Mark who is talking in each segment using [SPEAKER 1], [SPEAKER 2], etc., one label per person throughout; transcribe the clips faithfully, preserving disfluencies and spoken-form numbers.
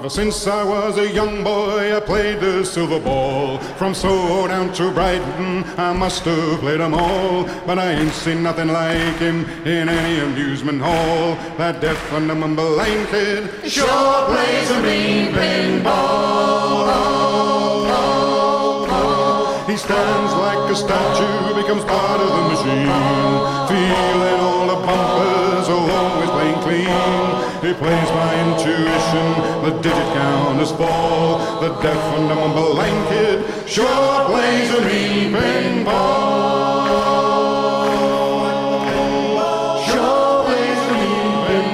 [SPEAKER 1] Ever since I was a young boy, I played the silver ball. From Soho down to Brighton, I must have played 'em all. But I ain't seen nothing like him in any amusement hall. That deaf and dumb blind kid sure plays a mean pinball. Oh, oh, oh. He stands like a statue, becomes part of the machine. Feeling all the bumpers, always playing clean. He plays by intuition, the digit counters fall. The deaf and dumb blind kid sure plays a mean pinball. Sure plays a mean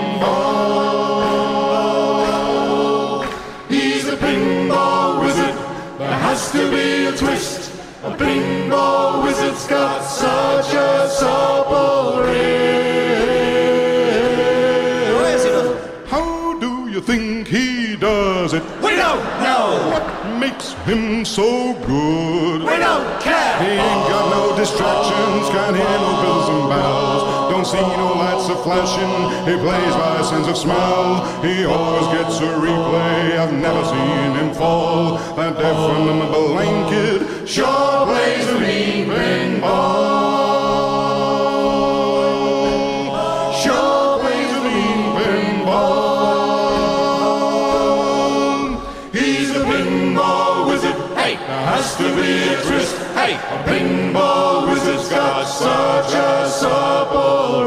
[SPEAKER 1] pinball. He's a pinball wizard, there has to be a twist. A pinball wizard's got such a supple wrist. How do you think he does it?
[SPEAKER 2] We don't know.
[SPEAKER 1] What makes him so good?
[SPEAKER 2] We don't care.
[SPEAKER 1] He ain't got no distractions, can't hear no bells and bells. Don't see no lights a flashing, he plays by a sense of smell. He always gets a replay, I've never seen him fall. That deaf and dumb blind kid sure plays a mean pinball. Sure plays a mean pinball. He's a pinball wizard, hey, there has to be a twist. Hey, a pinball wizard's got such a supple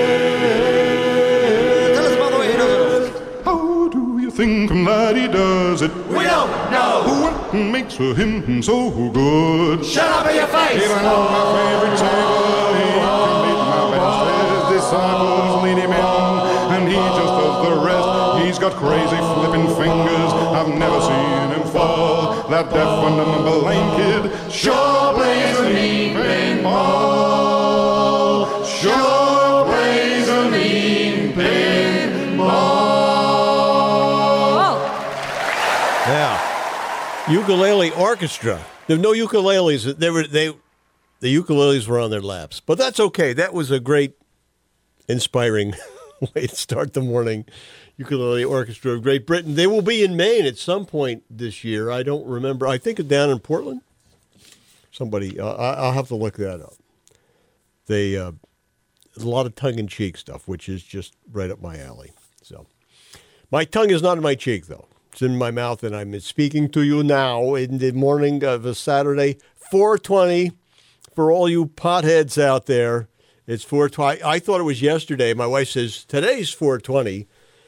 [SPEAKER 1] wrist.
[SPEAKER 2] Tell us about the way he does it.
[SPEAKER 1] How do you think that he does it?
[SPEAKER 2] We don't know.
[SPEAKER 1] What makes him so good?
[SPEAKER 2] Shut up in your face.
[SPEAKER 1] Even on my favorite table, he can beat my best. His disciples lead him in, and he just does the rest. He's got crazy flipping fingers, I've never seen him fall. That deaf and dumb blind kid sure plays a mean pinball. Sure plays a mean pinball.
[SPEAKER 3] Yeah. Ukulele orchestra. There were no ukuleles. They were they the ukuleles were on their laps. But that's okay. That was a great inspiring way to start the morning. Ukulele Orchestra of Great Britain. They will be in Maine at some point this year. I don't remember. I think down in Portland. Somebody, uh, I'll have to look that up. They uh, a lot of tongue-in-cheek stuff, which is just right up my alley. So, my tongue is not in my cheek, though. It's in my mouth, and I'm speaking to you now in the morning of a Saturday, four twenty. For all you potheads out there, it's four twenty. I thought it was yesterday. My wife says, today's four twenty.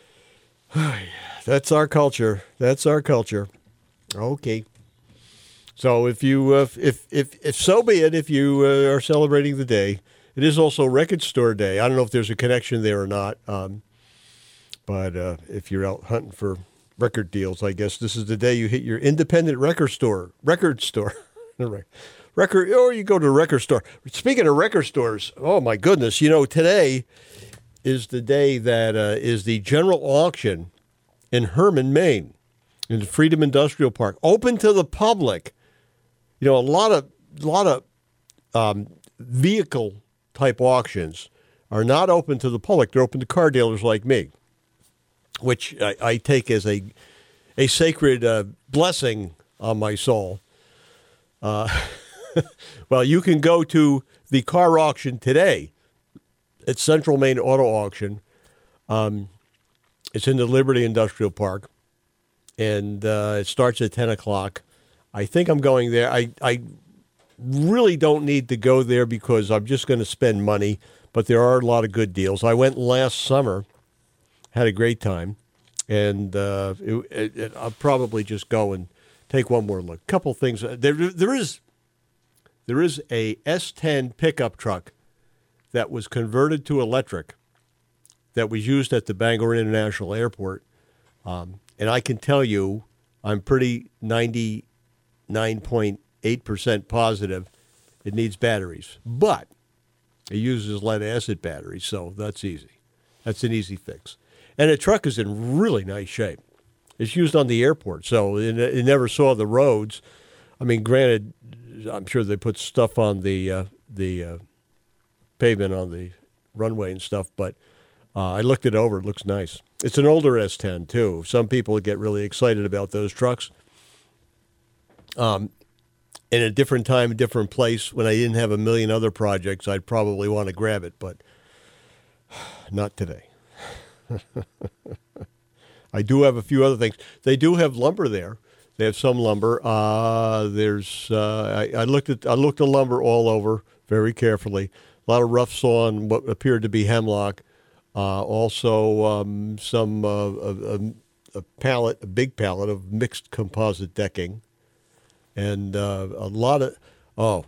[SPEAKER 3] That's our culture. That's our culture. Okay. So if you, uh, if if if so be it, if you uh, are celebrating the day, it is also Record Store Day. I don't know if there's a connection there or not, um, but uh, if you're out hunting for record deals, I guess this is the day you hit your independent record store. Record store, record, or you go to a record store. Speaking of record stores, oh my goodness! You know today is the day that uh, is the general auction in Herman, Maine, in the Freedom Industrial Park, open to the public. You know, a lot of a lot of um, vehicle type auctions are not open to the public. They're open to car dealers like me, which I, I take as a a sacred uh, blessing on my soul. Uh, well, you can go to the car auction today. It's Central Maine Auto Auction. Um, it's in the Liberty Industrial Park, and uh, it starts at ten o'clock. I think I'm going there. I, I really don't need to go there because I'm just going to spend money, but there are a lot of good deals. I went last summer, had a great time, and uh, it, it, it, I'll probably just go and take one more look. Couple things. There, there is, there is a S ten pickup truck that was converted to electric that was used at the Bangor International Airport. Um, and I can tell you, I'm pretty ninety-nine point eight percent positive it needs batteries. But it uses lead-acid batteries, so that's easy. That's an easy fix. And the truck is in really nice shape. It's used on the airport, so it, it never saw the roads. I mean, granted, I'm sure they put stuff on the uh, the uh, pavement on the runway and stuff, but Uh, I looked it over. It looks nice. It's an older S ten, too. Some people get really excited about those trucks. Um, in a different time, a different place, when I didn't have a million other projects, I'd probably want to grab it, but not today. I do have a few other things. They do have lumber there. They have some lumber. Uh, there's uh, I, I looked at I looked at lumber all over very carefully. A lot of rough sawn, what appeared to be hemlock. Uh, also, um, some uh, a, a, a pallet, a big pallet of mixed composite decking, and uh, a lot of oh.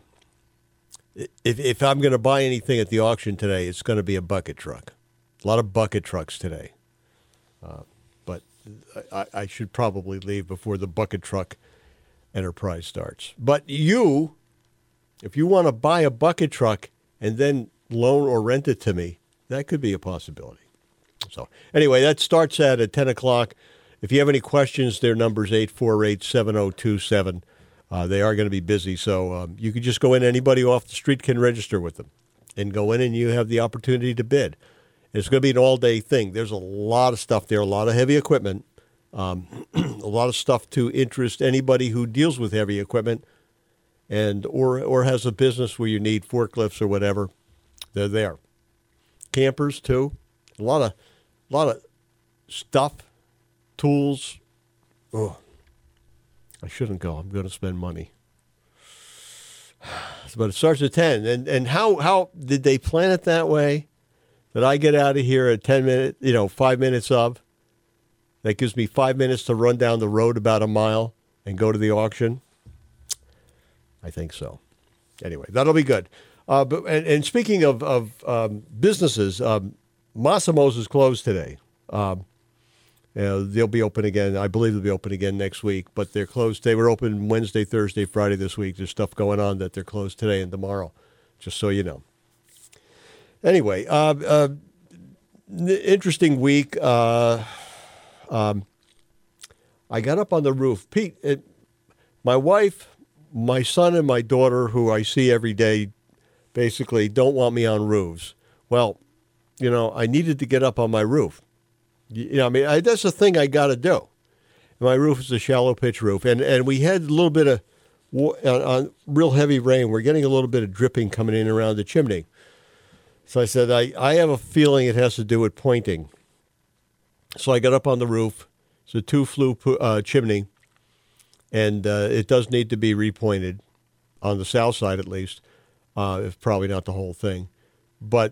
[SPEAKER 3] If if I'm going to buy anything at the auction today, it's going to be a bucket truck. A lot of bucket trucks today. Uh, but I, I should probably leave before the bucket truck enterprise starts. But you, if you want to buy a bucket truck and then loan or rent it to me, that could be a possibility. So anyway, that starts at, at ten o'clock. If you have any questions, their number's eight four eight, seven oh two seven. Uh, they are going to be busy, so um, you can just go in. Anybody off the street can register with them and go in, and you have the opportunity to bid. It's going to be an all-day thing. There's a lot of stuff there, a lot of heavy equipment, um, a lot of stuff to interest anybody who deals with heavy equipment and or or has a business where you need forklifts or whatever. They're there. Campers, too. A lot of, a lot of stuff, tools. Oh. I shouldn't go. I'm going to spend money. But it starts at ten. And and how, how did they plan it that way? That I get out of here at ten minutes, you know, five minutes of. That gives me five minutes to run down the road about a mile and go to the auction? I think so. Anyway, that'll be good. Uh, but and, and speaking of, of um, businesses, um, Massimo's is closed today. Um Uh, they'll be open again. I believe they'll be open again next week, but they're closed. They were open Wednesday, Thursday, Friday this week. There's stuff going on that they're closed today and tomorrow, just so you know. Anyway, uh, uh, interesting week. Uh, um, I got up on the roof. Pete, it, my wife, my son, and my daughter, who I see every day, basically don't want me on roofs. Well, you know, I needed to get up on my roof. You know, I mean, I, that's the thing I got to do. My roof is a shallow pitch roof, and, and we had a little bit of on, on real heavy rain. We're getting a little bit of dripping coming in around the chimney. So I said, I, I have a feeling it has to do with pointing. So I got up on the roof. It's a two-flue uh, chimney, and uh, it does need to be repointed on the south side at least, uh, if probably not the whole thing. But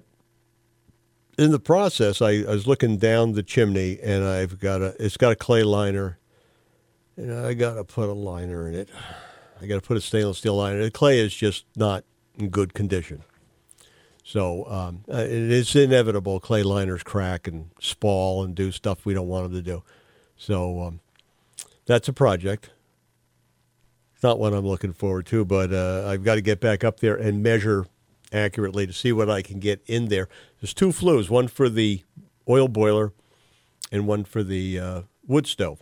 [SPEAKER 3] in the process, I, I was looking down the chimney, and I've got a. It's got a clay liner, and I got to put a liner in it. I got to put a stainless steel liner. The clay is just not in good condition, so um, it's inevitable. Clay liners crack and spall and do stuff we don't want them to do. So um, that's a project. It's not one I'm looking forward to, but uh, I've got to get back up there and measure accurately to see what I can get in there. There's two flues, one for the oil boiler and one for the uh, wood stove.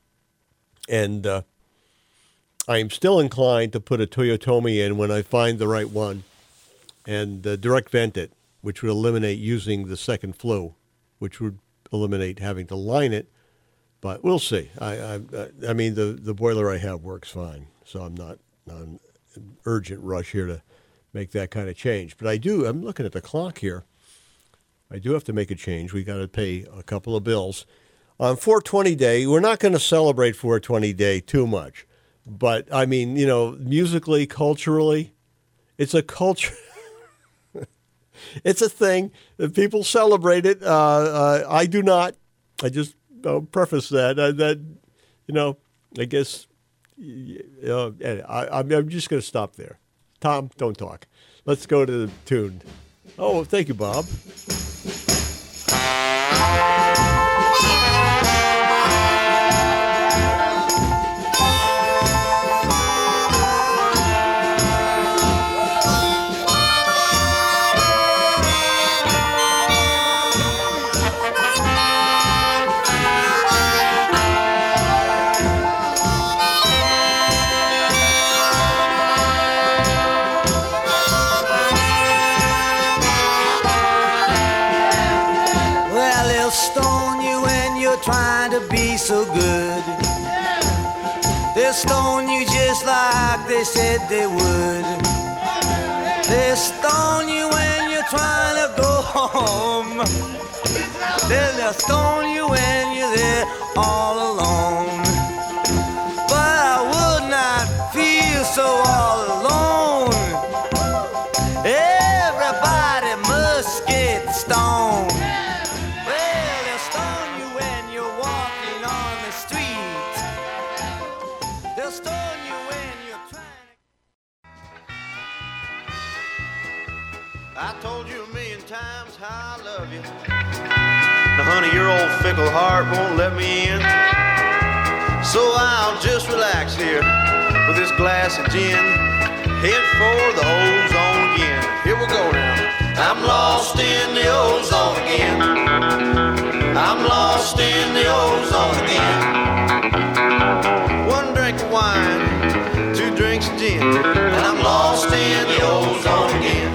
[SPEAKER 3] And uh, I am still inclined to put a Toyotomi in when I find the right one and uh, direct vent it, which would eliminate using the second flue, which would eliminate having to line it. But we'll see. I I, I mean, the, the boiler I have works fine, so I'm not on an urgent rush here to make that kind of change. But I do, I'm looking at the clock here. I do have to make a change. We got to pay a couple of bills. On four twenty Day, we're not going to celebrate four twenty Day too much. But, I mean, you know, musically, culturally, it's a culture. It's a thing that people celebrate it. Uh, uh, I do not. I just uh, preface that. Uh, that, you know, I guess, uh, I, I'm just going to stop there. Tom, don't talk. Let's go to the tune. Oh, thank you, Bob.
[SPEAKER 4] Well, so good. They'll stone you just like they said they would. They'll stone you when you're trying to go home. They'll stone you when you're there all alone. But I would not feel so all alone. Everybody must get stoned. Well, they'll stone you when you're walking on the street. They'll stone you when you're trying to... I told you a million times how I love you. Now, honey, your old fickle heart won't let me in. So I'll just relax here with this glass of gin. Head for the ozone again. Here we go now. I'm lost in the ozone again. I'm lost in the ozone again. One drink of wine, two drinks of gin, and I'm lost in the ozone again.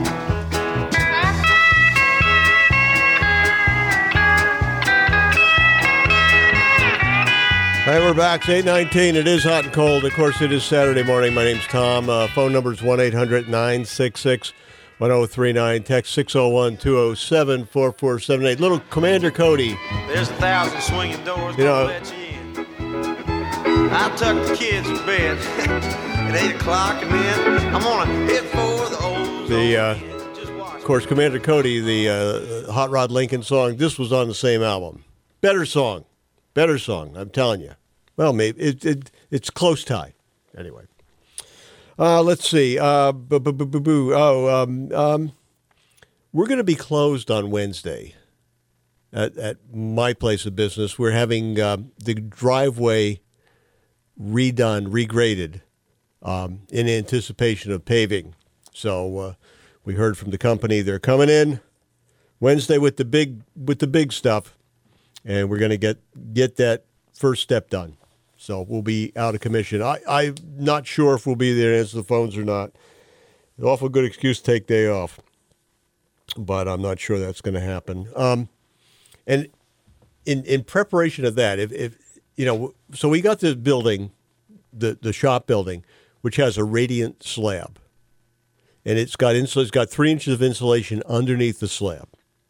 [SPEAKER 3] Hey, we're back. It's eight nineteen. It is hot and cold. Of course, it is Saturday morning. My name's Tom. Uh, phone number is one eight hundred nine six six one oh three nine. Text six oh one two oh seven four four seven eight. Little Commander Cody.
[SPEAKER 4] There's a thousand swinging doors
[SPEAKER 3] You
[SPEAKER 4] gonna
[SPEAKER 3] know-
[SPEAKER 4] let you in. I tuck the kids in bed at eight o'clock, and then I'm gonna hit for the old.
[SPEAKER 3] The, uh, Of course, Commander Cody, the uh, Hot Rod Lincoln song, this was on the same album. Better song. Better song, I'm telling you. Well, maybe it, it it's close tie. Anyway, uh, let's see. Uh, boo, boo, boo, boo, boo. Oh, um, um, we're going to be closed on Wednesday at, at my place of business. We're having uh, the driveway redone, regraded, um, in anticipation of paving. So uh, we heard from the company they're coming in Wednesday with the big with the big stuff. And we're going to get get that first step done. So we'll be out of commission. I, I'm not sure if we'll be there to answer the phones or not. An awful good excuse to take day off. But I'm not sure that's going to happen. Um, and in in preparation of that, if, if you know, so we got this building, the, the shop building, which has a radiant slab. And it's got insul- it's got three inches of insulation underneath the slab.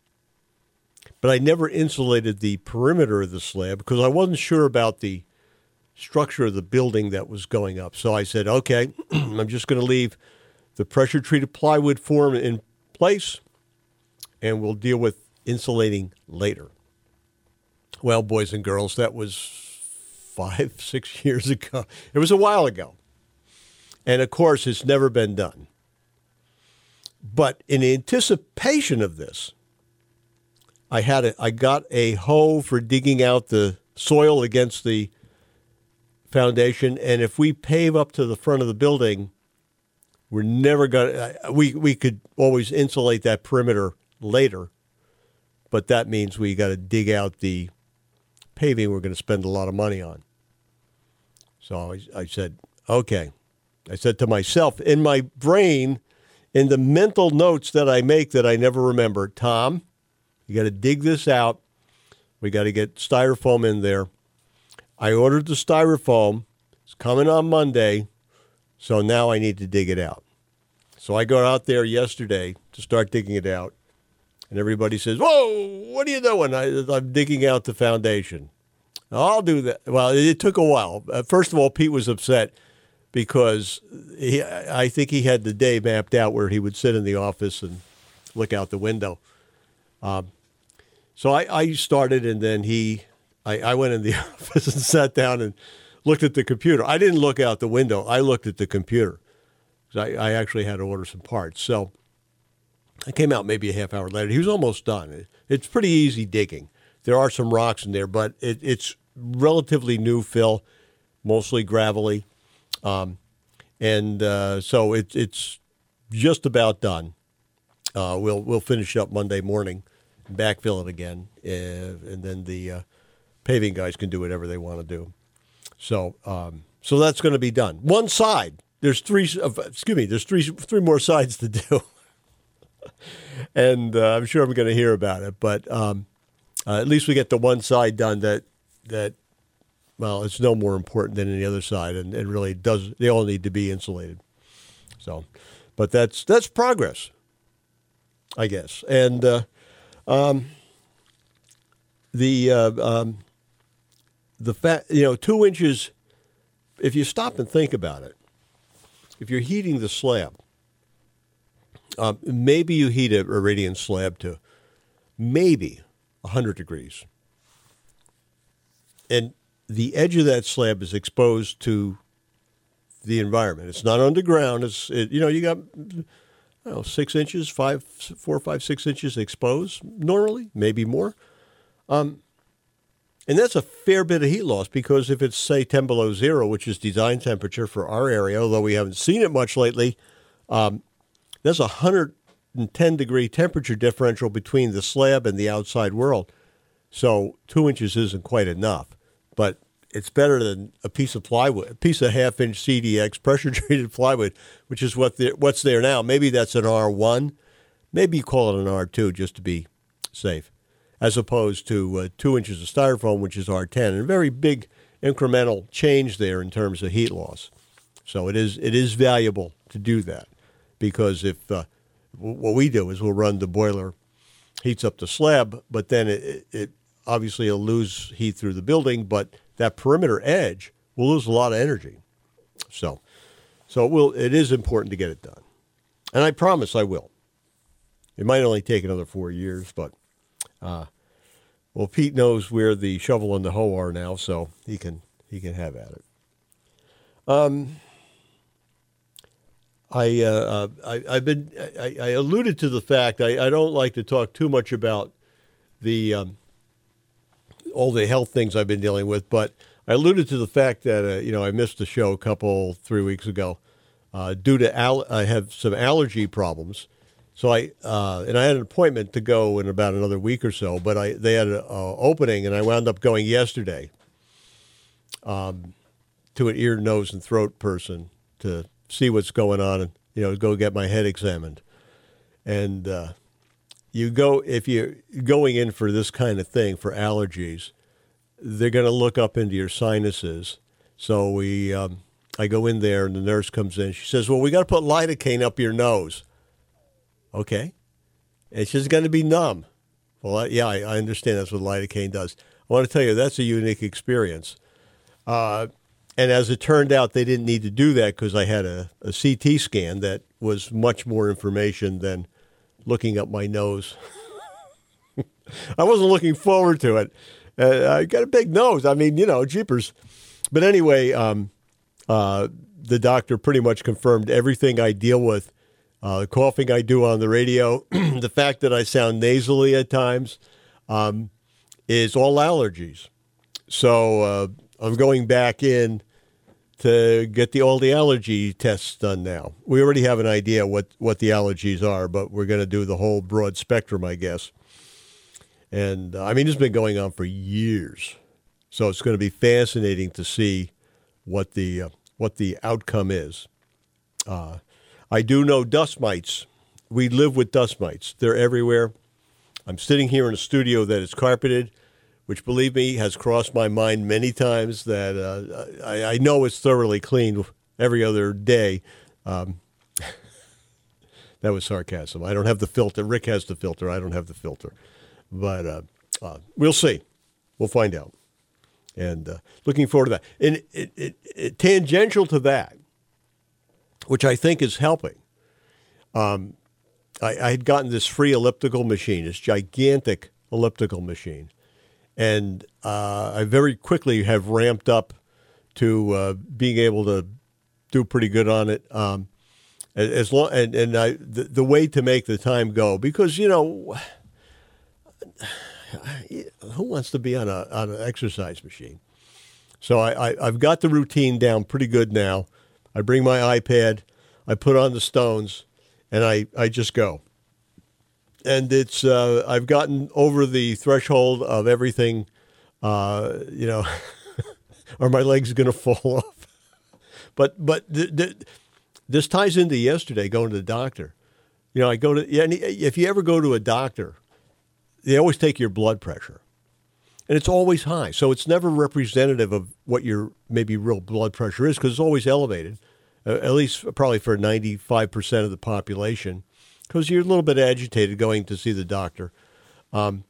[SPEAKER 3] But I never insulated the perimeter of the slab because I wasn't sure about the structure of the building that was going up. So I said, okay, I'm just going to leave the pressure-treated plywood form in place, and we'll deal with insulating later. Well, boys and girls, that was five, six years ago. It was a while ago. And, of course, it's never been done. But in anticipation of this, I had a, I got a hoe for digging out the soil against the foundation, and if we pave up to the front of the building, we're never gonna. We we could always insulate that perimeter later, but that means we got to dig out the paving. We're going to spend a lot of money on. So I, I said, okay. I said to myself in my brain, in the mental notes that I make that I never remember, Tom, you got to dig this out. We got to get styrofoam in there. I ordered the styrofoam. It's coming on Monday, so now I need to dig it out. So I go out there yesterday to start digging it out, and everybody says, whoa, what are you doing? I, I'm digging out the foundation. I'll do that. Well, it took a while. Uh, first of all, Pete was upset because he, I think he had the day mapped out where he would sit in the office and look out the window. Um, so I, I started, and then he, I, I went in the office and sat down and looked at the computer. I didn't look out the window. I looked at the computer. I, I actually had to order some parts. So I came out maybe a half hour later. He was almost done. It, it's pretty easy digging. There are some rocks in there, but it, it's relatively new fill, mostly gravelly. Um, and uh, so it, it's just about done. Uh, we'll we'll finish up Monday morning, backfill it again, uh, and then the uh, paving guys can do whatever they want to do. So um, so that's going to be done. One side. There's three. Uh, excuse me. There's three three more sides to do, and uh, I'm sure I'm going to hear about it. But um, uh, at least we get the one side done that that well, it's no more important than any other side, and it really does. They all need to be insulated. So, but that's that's progress, I guess. And uh, um, the uh, um, the fact, you know, two inches. If you stop and think about it, if you're heating the slab, um, maybe you heat a Iridian slab to maybe one hundred degrees. And the edge of that slab is exposed to the environment. It's not underground. It's, it, you know, you got, I don't know, six inches, five, four, five, six inches exposed normally, maybe more. Um, and that's a fair bit of heat loss because if it's, say, ten below zero, which is design temperature for our area, although we haven't seen it much lately, um, there's a one hundred ten degree temperature differential between the slab and the outside world. So two inches isn't quite enough, but it's better than a piece of plywood, a piece of half-inch C D X pressure-treated plywood, which is what the, what's there now. Maybe that's an R one. Maybe you call it an R two just to be safe, as opposed to uh, two inches of styrofoam, which is R ten. And a very big incremental change there in terms of heat loss. So it is it is valuable to do that because if uh, what we do is we'll run the boiler, heats up the slab, but then it, it obviously it'll lose heat through the building, but that perimeter edge will lose a lot of energy. So, so it will. It is important to get it done, and I promise I will. It might only take another four years, but uh, well, Pete knows where the shovel and the hoe are now, so he can he can have at it. Um, I, uh, I I've been I, I alluded to the fact I, I don't like to talk too much about the. Um, all the health things I've been dealing with, but I alluded to the fact that, uh, you know, I missed the show a couple, three weeks ago uh, due to, al- I have some allergy problems. So I, uh, and I had an appointment to go in about another week or so, but I, they had an opening and I wound up going yesterday um, to an ear, nose, and throat person to see what's going on and, you know, go get my head examined. And, uh, You go if you're going in for this kind of thing for allergies, they're going to look up into your sinuses. So we, um, I go in there and the nurse comes in. She says, "Well, we got to put lidocaine up your nose." Okay, and she's going to be numb. Well, I, yeah, I, I understand that's what lidocaine does. I want to tell you that's a unique experience. Uh, and as it turned out, they didn't need to do that because I had a, a C T scan that was much more information than looking up my nose. I wasn't looking forward to it. Uh, I got a big nose. I mean, you know, jeepers. But anyway, um, uh, the doctor pretty much confirmed everything I deal with. Uh, the coughing I do on the radio, the fact that I sound nasally at times, um, is all allergies. So uh, I'm going back in to get the, all the allergy tests done now. We already have an idea what, what the allergies are, but we're going to do the whole broad spectrum, I guess. And, uh, I mean, it's been going on for years. So it's going to be fascinating to see what the uh, what the outcome is. Uh, I do know dust mites. We live with dust mites. They're everywhere. I'm sitting here in a studio that is carpeted, which, believe me, has crossed my mind many times that uh, I, I know it's thoroughly cleaned every other day. Um, that was sarcasm. I don't have the filter. Rick has the filter. I don't have the filter. But uh, uh, we'll see. We'll find out. And uh, looking forward to that. And it, it, it, tangential to that, which I think is helping, um, I, I had gotten this free elliptical machine, this gigantic elliptical machine. And uh, I very quickly have ramped up to uh, being able to do pretty good on it. Um, as long and and I the, the way to make the time go, because you know who wants to be on a on an exercise machine? So I, I I've got the routine down pretty good now. I bring my iPad, I put on the Stones, and I, I just go. And it's uh, I've gotten over the threshold of everything, uh, you know, are my legs going to fall off? But but th- th- this ties into yesterday going to the doctor. You know, I go to yeah, if you ever go to a doctor, they always take your blood pressure. and it's always high. So it's never representative of what your maybe real blood pressure is, because it's always elevated, uh, at least probably for ninety-five percent of the population, because you're a little bit agitated going to see the doctor. Um,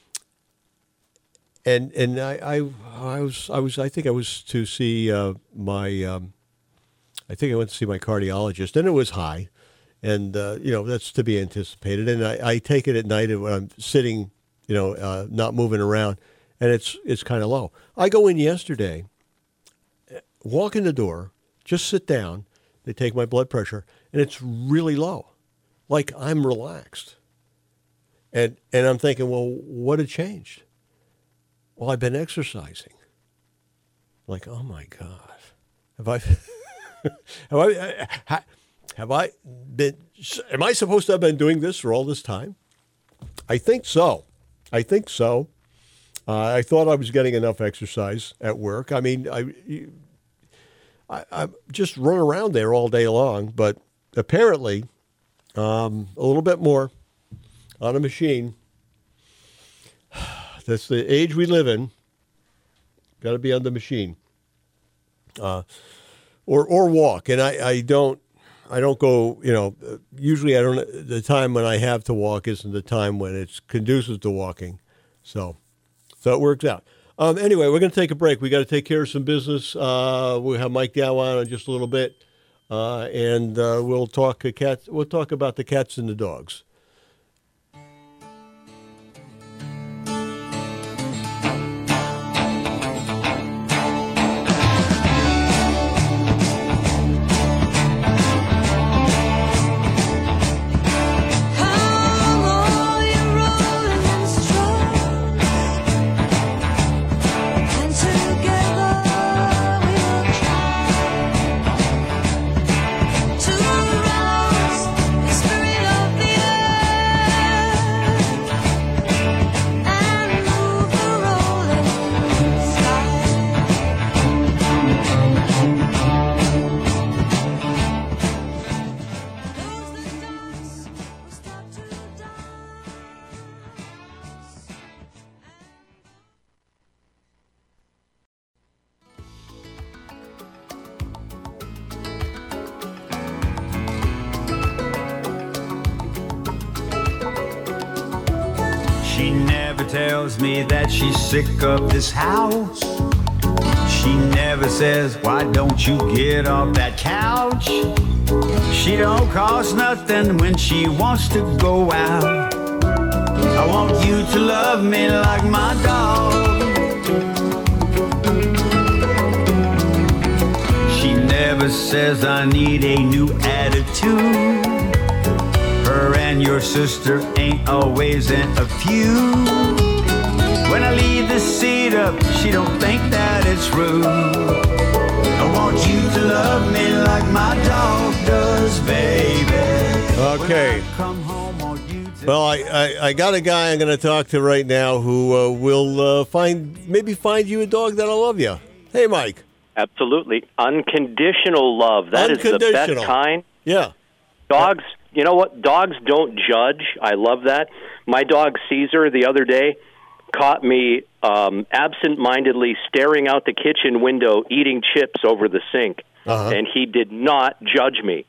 [SPEAKER 3] and and I, I I was I was I think I was to see uh, my um, I think I went to see my cardiologist, and it was high. And, uh, you know, that's to be anticipated. And I, I take it at night when I'm sitting, you know, uh, not moving around, and it's it's kind of low. I go in yesterday, walk in the door, just sit down. They take my blood pressure, and it's really low. Like I'm relaxed. And and I'm thinking, well, what had changed? Well, I've been exercising. Like, oh, my God. Have I... have I... Uh, Have I been, am I supposed to have been doing this for all this time? I think so. I think so. Uh, I thought I was getting enough exercise at work. I mean, I, I, I just run around there all day long, but apparently um, a little bit more on a machine. That's the age we live in. Got to be on the machine. Uh, or, or walk. And I, I don't, I don't go, you know, usually I don't, the time when I have to walk isn't the time when it's conducive to walking. So, so it works out. Um, anyway, we're going to take a break. We got to take care of some business. Uh, we'll have Mike Dow on in just a little bit. Uh, and uh, we'll talk a cat, we'll talk about the cats and the dogs.
[SPEAKER 5] She never tells me that she's sick of this house. She never says, why don't you get off that couch? She don't cost nothing when she wants to go out. I want you to love me like my dog. She never says I need a new attitude. Her and your sister ain't always in a feud. When I leave the seat up, she don't think that it's rude. I want you to love me like my dog does, baby.
[SPEAKER 3] Okay.
[SPEAKER 5] Come home, want you to
[SPEAKER 3] Well, I, I, I got a guy I'm going to talk to right now who uh, will uh, find maybe find you a dog that'll love you. Hey, Mike.
[SPEAKER 6] Absolutely. Unconditional love. That is the
[SPEAKER 3] Unconditional.
[SPEAKER 6] best kind.
[SPEAKER 3] Yeah.
[SPEAKER 6] Dogs, you know what? Dogs don't judge. I love that. My dog, Caesar, the other day caught me um, absent-mindedly staring out the kitchen window eating chips over the sink,
[SPEAKER 3] Uh-huh.
[SPEAKER 6] and he did not judge me.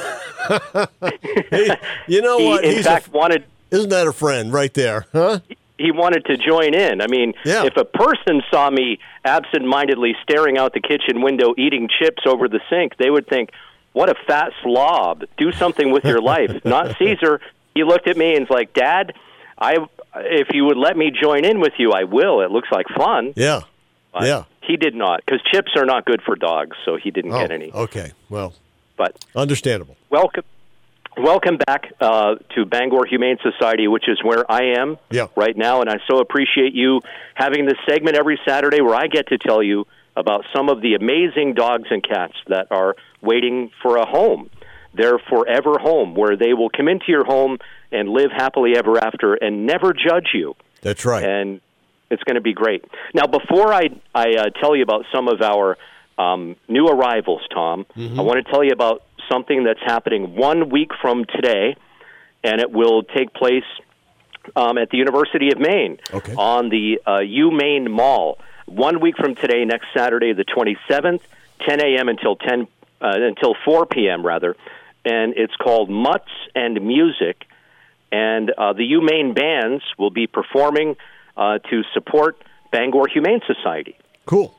[SPEAKER 3] Hey, you know
[SPEAKER 6] He,
[SPEAKER 3] what?
[SPEAKER 6] in
[SPEAKER 3] He's
[SPEAKER 6] fact,
[SPEAKER 3] a,
[SPEAKER 6] wanted...
[SPEAKER 3] isn't that a friend right there? Huh?
[SPEAKER 6] He wanted to join in. I mean,
[SPEAKER 3] Yeah.
[SPEAKER 6] if a person saw me absent-mindedly staring out the kitchen window eating chips over the sink, they would think, what a fat slob. Do something with your life. Not Caesar. He looked at me and was like, Dad, I, if you would let me join in with you, I will. It looks like fun.
[SPEAKER 3] Yeah.
[SPEAKER 6] But
[SPEAKER 3] Yeah.
[SPEAKER 6] he did not, because chips are not good for dogs, so he didn't
[SPEAKER 3] Oh,
[SPEAKER 6] get any.
[SPEAKER 3] okay. Well,
[SPEAKER 6] But
[SPEAKER 3] understandable.
[SPEAKER 6] welcome. Welcome back uh, to Bangor Humane Society, which is where I am
[SPEAKER 3] Yeah.
[SPEAKER 6] right now, and I so appreciate you having this segment every Saturday where I get to tell you about some of the amazing dogs and cats that are waiting for a home, their forever home, where they will come into your home and live happily ever after and never judge you.
[SPEAKER 3] That's right.
[SPEAKER 6] And it's going to be great. Now, before I, I uh, tell you about some of our um, new arrivals, Tom,
[SPEAKER 3] Mm-hmm.
[SPEAKER 6] I want to tell you about something that's happening one week from today, and it will take place um, at the University of Maine
[SPEAKER 3] Okay.
[SPEAKER 6] on the uh, UMaine Mall. One week from today, next Saturday, the twenty-seventh, ten a.m. until ten uh, until four p.m. rather, and it's called Mutts and Music, and uh, the UMaine bands will be performing uh, to support Bangor Humane Society.
[SPEAKER 3] Cool.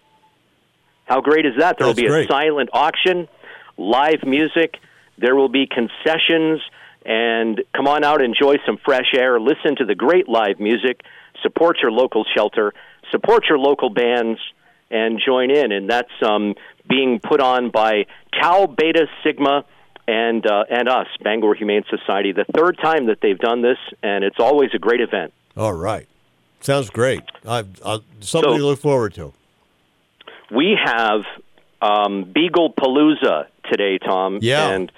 [SPEAKER 6] How great is that? There will
[SPEAKER 3] That's
[SPEAKER 6] be a
[SPEAKER 3] great.
[SPEAKER 6] silent auction, live music. There will be concessions, and come on out, enjoy some fresh air, listen to the great live music, support your local shelter, support your local bands, and join in. And that's um, being put on by Tau Beta Sigma and uh, and us, Bangor Humane Society. The third time that they've done this, and it's always a great event.
[SPEAKER 3] All right. Sounds great. I, I, something
[SPEAKER 6] So-
[SPEAKER 3] to look forward to.
[SPEAKER 6] We have um, Beagle Palooza today, Tom.
[SPEAKER 3] Yeah.
[SPEAKER 6] And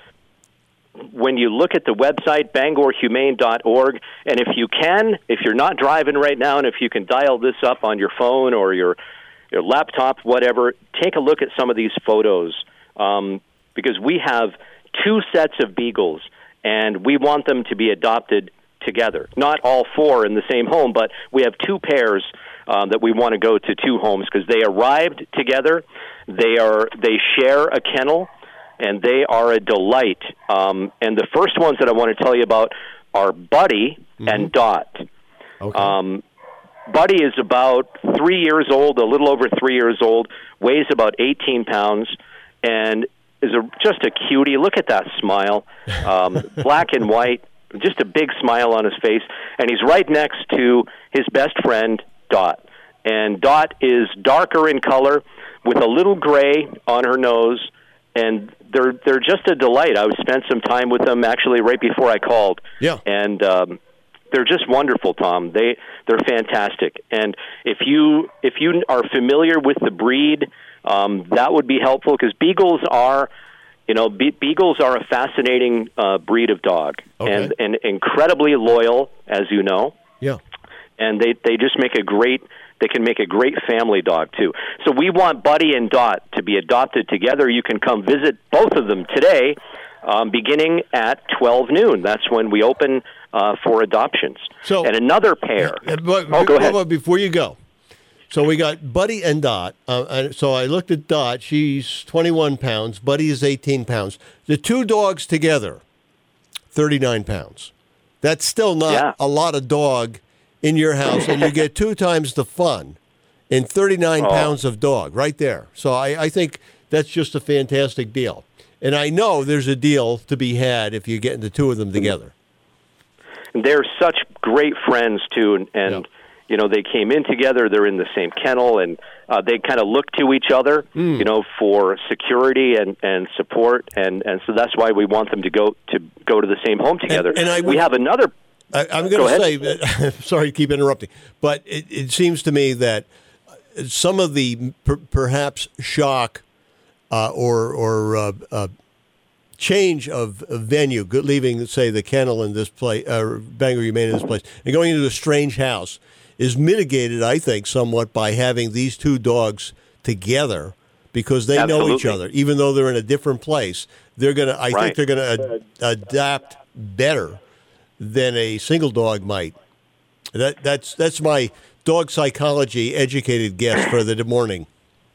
[SPEAKER 6] when you look at the website, bangor humane dot org, and if you can, if you're not driving right now, and if you can dial this up on your phone or your, your laptop, whatever, take a look at some of these photos, um, because we have two sets of beagles, and we want them to be adopted together. Not all four in the same home, but we have two pairs um, that we want to go to two homes because they arrived together. They are they share a kennel, and they are a delight. Um, and the first ones that I want to tell you about are Buddy mm-hmm. and Dot.
[SPEAKER 3] Okay.
[SPEAKER 6] Um, Buddy is about three years old, a little over three years old, weighs about eighteen pounds, and is a, just a cutie. Look at that smile, um, black and white, just a big smile on his face. And he's right next to his best friend, Dot. And Dot is darker in color with a little gray on her nose, and they're they're just a delight. I spent some time with them actually right before I called.
[SPEAKER 3] Yeah.
[SPEAKER 6] And um, they're just wonderful, Tom. They they're fantastic. And if you if you are familiar with the breed, um, that would be helpful because beagles are, you know, be- beagles are a fascinating uh, breed of dog,
[SPEAKER 3] Okay.
[SPEAKER 6] and and incredibly loyal, as you know.
[SPEAKER 3] Yeah.
[SPEAKER 6] And they they just make a great. They can make a great family dog, too. So we want Buddy and Dot to be adopted together. You can come visit both of them today, um, beginning at twelve noon. That's when we open uh, for adoptions.
[SPEAKER 3] So-
[SPEAKER 6] and another pair.
[SPEAKER 3] Uh, but,
[SPEAKER 6] oh, go ahead.
[SPEAKER 3] but before you go, so we got Buddy and Dot. Uh, and so I looked at Dot. She's twenty-one pounds. Buddy is eighteen pounds. The two dogs together, thirty-nine pounds. That's still not
[SPEAKER 6] Yeah.
[SPEAKER 3] a lot of dog in your house, and you get two times the fun in thirty-nine
[SPEAKER 6] Oh.
[SPEAKER 3] pounds of dog right there. So I, I think that's just a fantastic deal. And I know there's a deal to be had if you get the two of them together.
[SPEAKER 6] They're such great friends, too, and, and
[SPEAKER 3] Yeah.
[SPEAKER 6] you know, they came in together. They're in the same kennel, and uh, they kind of look to each other,
[SPEAKER 3] Mm.
[SPEAKER 6] you know, for security and, and support, and, and so that's why we want them to go to go to the same home together.
[SPEAKER 3] and I
[SPEAKER 6] we
[SPEAKER 3] would-
[SPEAKER 6] have another.
[SPEAKER 3] I, I'm
[SPEAKER 6] Go
[SPEAKER 3] going to
[SPEAKER 6] ahead.
[SPEAKER 3] say, sorry to keep interrupting, but it, it seems to me that some of the per, perhaps shock uh, or or uh, uh, change of, of venue, go- leaving, say, the kennel in this place, uh, Bangor Humane in this place, and going into a strange house, is mitigated, I think, somewhat by having these two dogs together because they know each
[SPEAKER 6] Absolutely.
[SPEAKER 3] other, even though they're in a different place. They're going to, I
[SPEAKER 6] Right.
[SPEAKER 3] think, they're going to ad- adapt better than a single dog might. That that's that's my dog psychology educated guess for the morning.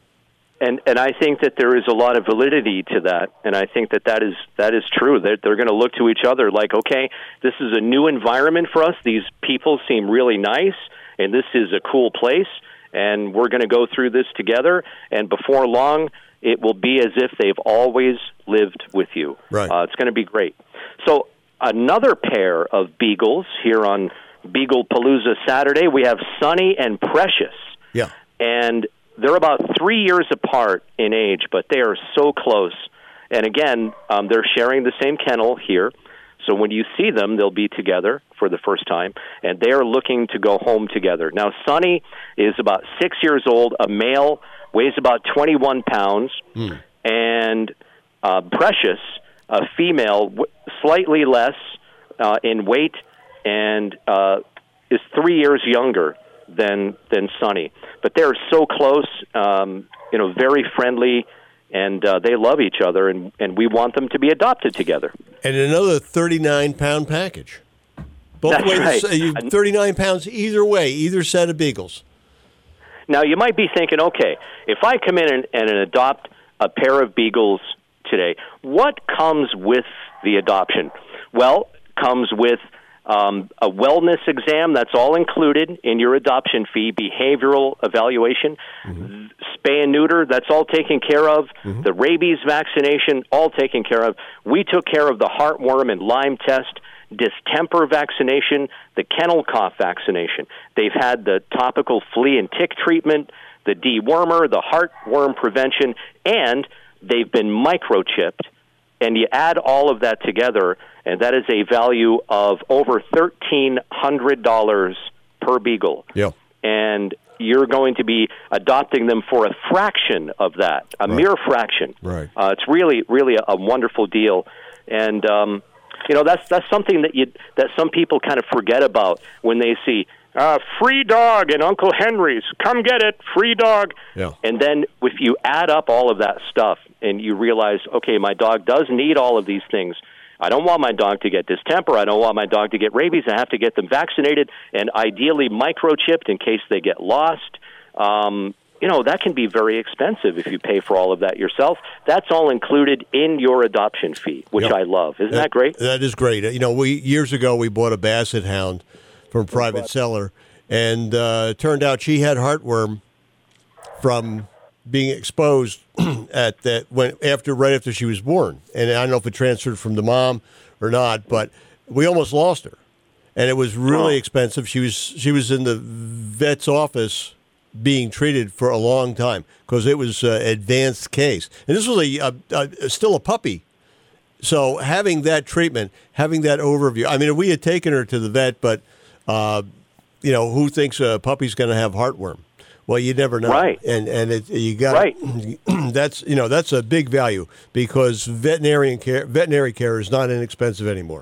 [SPEAKER 6] And and I think that there is a lot of validity to that, and I think that that is that is true. That they're, they're going to look to each other like, okay, this is a new environment for us. These people seem really nice, and this is a cool place, and we're going to go through this together. And before long, it will be as if they've always lived with you.
[SPEAKER 3] Right.
[SPEAKER 6] Uh, it's going to be great. So another pair of beagles here on Beagle Palooza Saturday. We have Sunny and Precious.
[SPEAKER 3] Yeah.
[SPEAKER 6] And they're about three years apart in age, but they are so close. And again, um, they're sharing the same kennel here. So when you see them, they'll be together for the first time, and they are looking to go home together. Now, Sunny is about six years old, a male, weighs about twenty-one pounds,
[SPEAKER 3] Mm.
[SPEAKER 6] and uh, Precious, a female, w- slightly less uh, in weight, and uh, is three years younger than than Sunny. But they're so close, um, you know, very friendly, and uh, they love each other, and, and we want them to be adopted together.
[SPEAKER 3] And another thirty-nine pound package. Both
[SPEAKER 6] That's
[SPEAKER 3] ways,
[SPEAKER 6] right.
[SPEAKER 3] uh, you, thirty-nine pounds either way, either set of beagles.
[SPEAKER 6] Now, you might be thinking, okay, if I come in and, and adopt a pair of beagles today, what comes with the adoption? Well, comes with um, a wellness exam. That's all included in your adoption fee, behavioral evaluation, mm-hmm. spay and neuter, that's all taken care of, mm-hmm. the rabies vaccination, all taken care of. We took care of the heartworm and Lyme test, distemper vaccination, the kennel cough vaccination. They've had the topical flea and tick treatment, the dewormer, the heartworm prevention, and they've been microchipped. And you add all of that together, and that is a value of over thirteen hundred dollars per beagle.
[SPEAKER 3] Yeah.
[SPEAKER 6] And you're going to be adopting them for a fraction of that, a right. mere fraction.
[SPEAKER 3] Right.
[SPEAKER 6] Uh, it's really, really a, a wonderful deal. And, um, you know, that's that's something that you that some people kind of forget about when they see uh, free dog in Uncle Henry's. Come get it, free dog.
[SPEAKER 3] Yeah.
[SPEAKER 6] And then if you add up all of that stuff and you realize, okay, my dog does need all of these things. I don't want my dog to get distemper. I don't want my dog to get rabies. I have to get them vaccinated and ideally microchipped in case they get lost. Um, you know, that can be very expensive if you pay for all of that yourself. That's all included in your adoption fee, which yep. I love. Isn't that, that great?
[SPEAKER 3] That is great. You know, we years ago we bought a basset hound from a private seller, and uh, it turned out she had heartworm from being exposed at that when after right after she was born. And I don't know if it transferred from the mom or not, but we almost lost her. And it was really oh. expensive. She was she was in the vet's office being treated for a long time because it was an advanced case. And this was a, a, a still a puppy. So having that treatment, having that overview. I mean, we had taken her to the vet, but uh, you know, who thinks a puppy's going to have heartworm? Well, you never know,
[SPEAKER 6] right?
[SPEAKER 3] And and it, you got
[SPEAKER 6] right.
[SPEAKER 3] That's you know that's a big value because veterinarian care, veterinary care is not inexpensive anymore.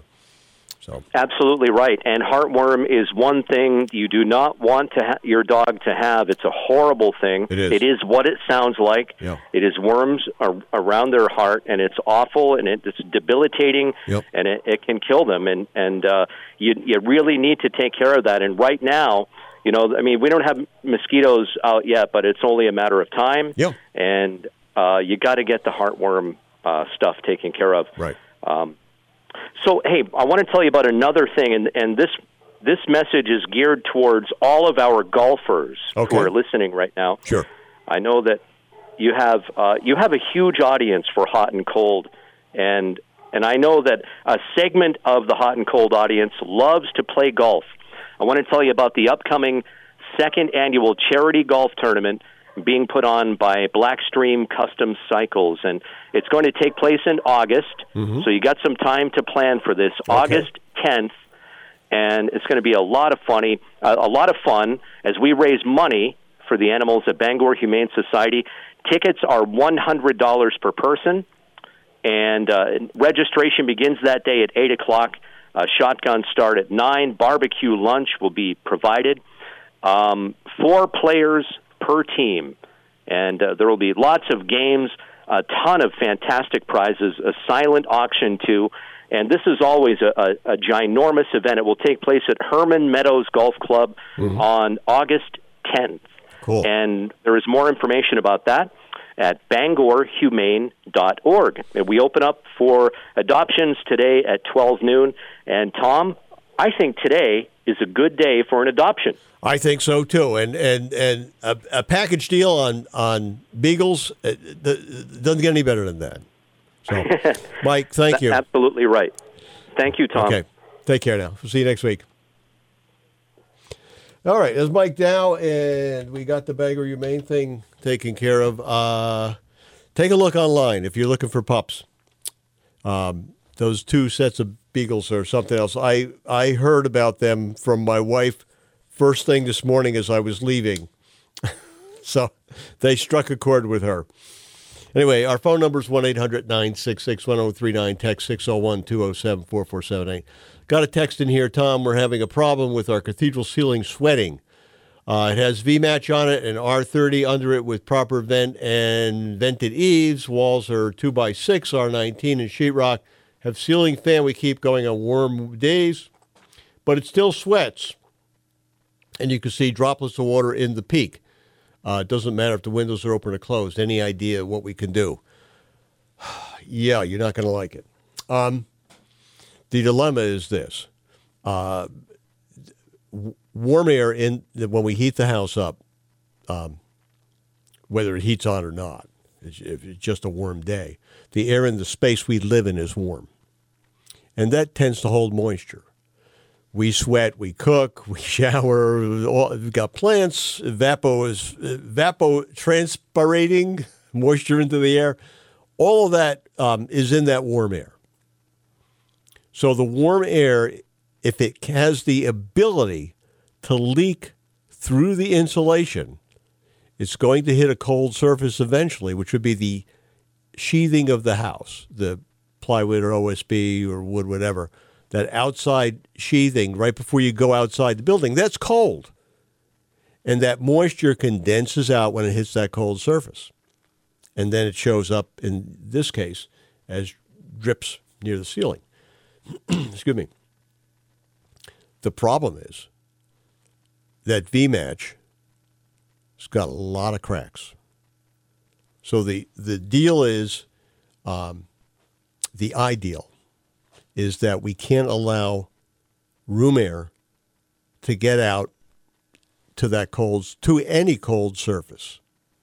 [SPEAKER 3] So
[SPEAKER 6] absolutely right. And heartworm is one thing you do not want to ha- your dog to have. It's a horrible thing.
[SPEAKER 3] It is.
[SPEAKER 6] It is what it sounds like.
[SPEAKER 3] Yeah.
[SPEAKER 6] It is worms ar- around their heart, and it's awful, and it's debilitating,
[SPEAKER 3] yep.
[SPEAKER 6] and it, it can kill them. And and uh, you you really need to take care of that. And right now, you know, I mean, we don't have mosquitoes out yet, but it's only a matter of time.
[SPEAKER 3] Yeah.
[SPEAKER 6] And uh, you got to get the heartworm uh, stuff taken care of.
[SPEAKER 3] Right.
[SPEAKER 6] Um, so, hey, I want to tell you about another thing, and, and this this message is geared towards all of our golfers
[SPEAKER 3] okay.
[SPEAKER 6] who are listening right now.
[SPEAKER 3] Sure.
[SPEAKER 6] I know that you have uh, you have a huge audience for hot and cold, and and I know that a segment of the hot and cold audience loves to play golf. I want to tell you about the upcoming second annual charity golf tournament being put on by Blackstream Custom Cycles, and it's going to take place in August, mm-hmm. so you got some time to plan for this. Okay. August tenth, and it's going to be a lot of funny, uh, a lot of fun as we raise money for the animals at Bangor Humane Society. Tickets are one hundred dollars per person, and uh, registration begins that day at eight o'clock. Uh, shotguns start at nine. Barbecue lunch will be provided. Um, four players per team. And uh, there will be lots of games, a ton of fantastic prizes, a silent auction, too. And this is always a, a, a ginormous event. It will take place at Herman Meadows Golf Club mm-hmm. on August tenth.
[SPEAKER 3] Cool.
[SPEAKER 6] And there is more information about that at bangor humane dot org. And we open up for adoptions today at twelve noon. And, Tom, I think today is a good day for an adoption.
[SPEAKER 3] I think so, too. And and, and a, a package deal on, on beagles it, it doesn't get any better than that. So, Mike, thank you.
[SPEAKER 6] Absolutely right. Thank you, Tom.
[SPEAKER 3] Okay. Take care now. We'll see you next week. All right, there's Mike Dow, and we got the Bangor Humane thing taken care of. Uh, take a look online if you're looking for pups. Um, those two sets of beagles or something else. I, I heard about them from my wife first thing this morning as I was leaving. So they struck a chord with her. Anyway, our phone number is one eight hundred nine six six one zero three nine, text six oh one two oh seven four four seven eight. Got a text in here, Tom, we're having a problem with our cathedral ceiling sweating. Uh, it has V-Match on it and R thirty under it with proper vent and vented eaves. Walls are two by six, R nineteen, and sheetrock. Have ceiling fan we keep going on warm days, but it still sweats. And you can see droplets of water in the peak. Uh, it doesn't matter if the windows are open or closed. Any idea what we can do? Yeah, you're not going to like it. Um, the dilemma is this. Uh, warm air, in when we heat the house up, um, whether it heats on or not, if it's just a warm day, the air in the space we live in is warm. And that tends to hold moisture. We sweat, we cook, we shower, we've got plants, evapo is evapotranspirating moisture into the air. All of that um, is in that warm air. So the warm air, if it has the ability to leak through the insulation, it's going to hit a cold surface eventually, which would be the sheathing of the house, the plywood or O S B or wood, whatever. That outside sheathing right before you go outside the building, that's cold. And that moisture condenses out when it hits that cold surface. And then it shows up, in this case, as drips near the ceiling. Excuse me. The problem is that V-Match has got a lot of cracks. So the, the deal is, um, the ideal is that we can't allow room air to get out to that cold, to any cold surface.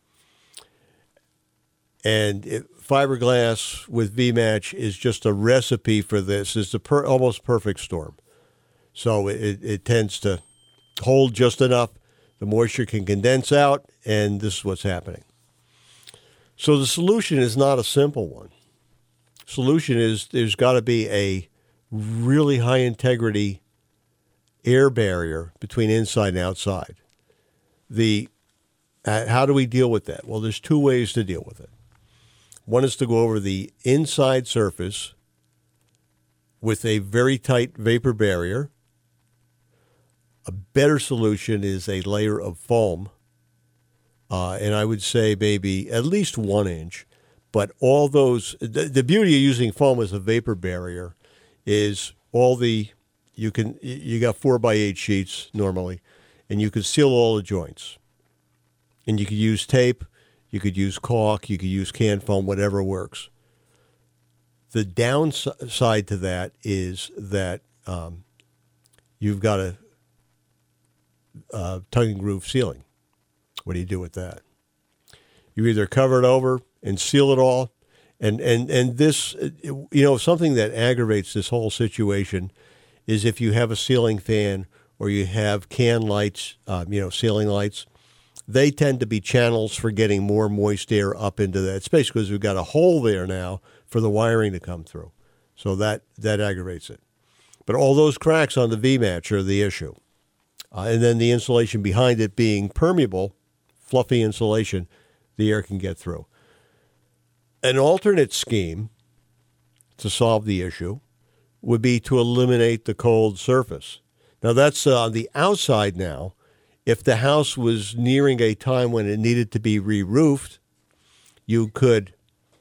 [SPEAKER 3] And it, fiberglass with V-Match is just a recipe for this. It's a per, almost perfect storm. So it, it tends to hold just enough. The moisture can condense out, and this is what's happening. So the solution is not a simple one. Solution is there's got to be a really high integrity air barrier between inside and outside. The uh, how do we deal with that? Well, there's two ways to deal with it. One is to go over the inside surface with a very tight vapor barrier. A better solution is a layer of foam, uh, and I would say maybe at least one inch. But all those, the, the beauty of using foam as a vapor barrier is all the, you can, you got four by eight sheets normally, and you can seal all the joints. And you could use tape, you could use caulk, you could use canned foam, whatever works. The downside to that is that um, you've got a, a tongue and groove ceiling. What do you do with that? You either cover it over and seal it all. And, and, and this, you know, something that aggravates this whole situation is if you have a ceiling fan or you have can lights, um, you know, ceiling lights, they tend to be channels for getting more moist air up into that space because we've got a hole there now for the wiring to come through. So that, that aggravates it. But all those cracks on the V-Match are the issue. Uh, and then the insulation behind it being permeable, fluffy insulation, the air can get through. An alternate scheme to solve the issue would be to eliminate the cold surface. Now, that's uh, on the outside now. If the house was nearing a time when it needed to be re-roofed, you could,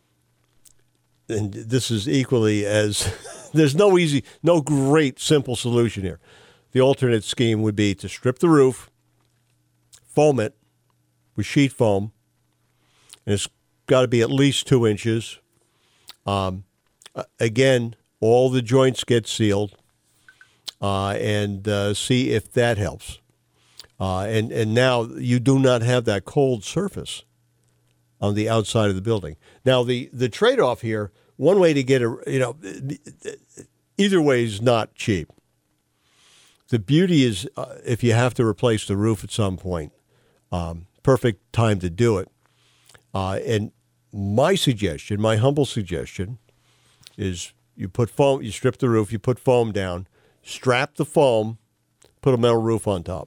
[SPEAKER 3] and this is equally as, there's no easy, no great simple solution here. The alternate scheme would be to strip the roof, foam it with sheet foam, and it's got to be at least two inches. Um, again, all the joints get sealed, uh, and uh, see if that helps. Uh, and, and now you do not have that cold surface on the outside of the building. Now, the, the trade-off here, one way to get a, you know, either way is not cheap. The beauty is uh, if you have to replace the roof at some point, um, perfect time to do it. Uh, and my suggestion, my humble suggestion, is you put foam, you strip the roof, you put foam down, strap the foam, put a metal roof on top.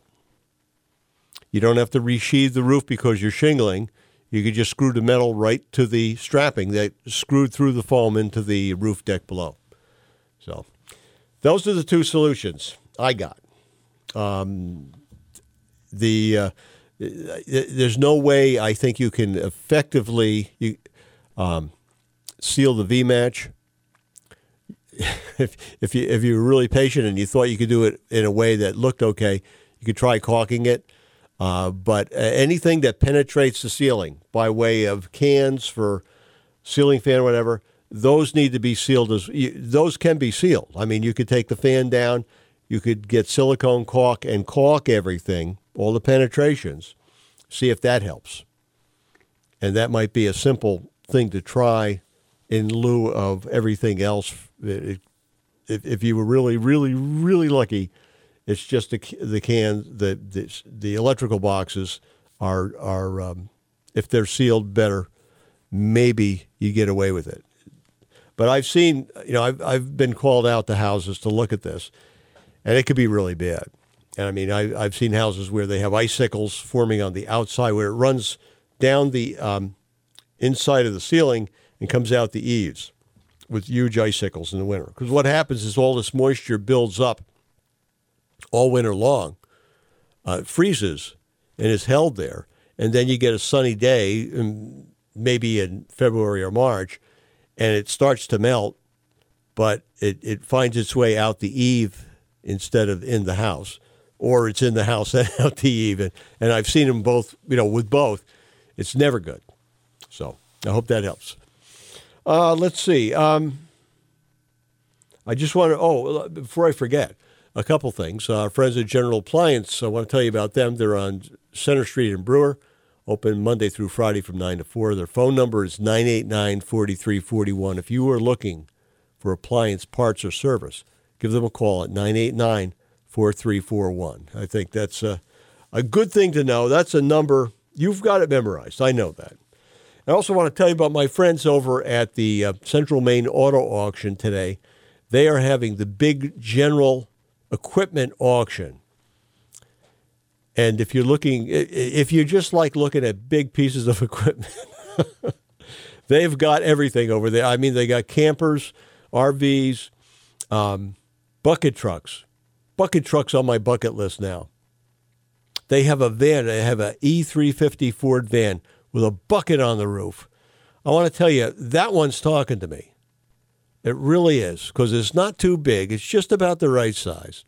[SPEAKER 3] You don't have to resheathe the roof because you're shingling. You could just screw the metal right to the strapping that screwed through the foam into the roof deck below. So those are the two solutions I got. Um, the uh, there's no way I think you can effectively you, um, seal the V-Match. if if you if you were really patient and you thought you could do it in a way that looked okay, you could try caulking it. Uh, but uh, anything that penetrates the ceiling by way of cans for ceiling fan or whatever, those need to be sealed. As you, those can be sealed. I mean, you could take the fan down, you could get silicone caulk and caulk everything, all the penetrations, see if that helps. And that might be a simple thing to try in lieu of everything else. It, if, if you were really, really, really lucky, it's just the the can the the, the electrical boxes are are um, if they're sealed better, maybe you get away with it. But I've seen, you know, I've I've been called out to houses to look at this, and it could be really bad. And I mean, I I've seen houses where they have icicles forming on the outside where it runs down the um, inside of the ceiling and comes out the eaves with huge icicles in the winter. Because what happens is all this moisture builds up all winter long, uh, freezes, and is held there. And then you get a sunny day, um, maybe in February or March, and it starts to melt, but it, it finds its way out the eave instead of in the house. Or it's in the house and out the eave. And, and I've seen them both, you know, with both. It's never good. So I hope that helps. Uh, let's see. Um, I just want to, oh, before I forget, a couple things. Uh, friends at General Appliance, I want to tell you about them. They're on Center Street in Brewer, open Monday through Friday from nine to four. Their phone number is nine eight nine, four three four one. If you are looking for appliance parts or service, give them a call at nine eight nine, four three four one. I think that's a, a good thing to know. That's a number. You've got it memorized. I know that. I also want to tell you about my friends over at the uh, Central Maine Auto Auction today. They are having the big general equipment auction. And if you're looking, if you just like looking at big pieces of equipment, they've got everything over there. I mean, they got campers, R Vs, um, bucket trucks. Bucket trucks on my bucket list now. They have a van. They have an E three fifty Ford van with a bucket on the roof. I want to tell you, that one's talking to me. It really is, because it's not too big. It's just about the right size.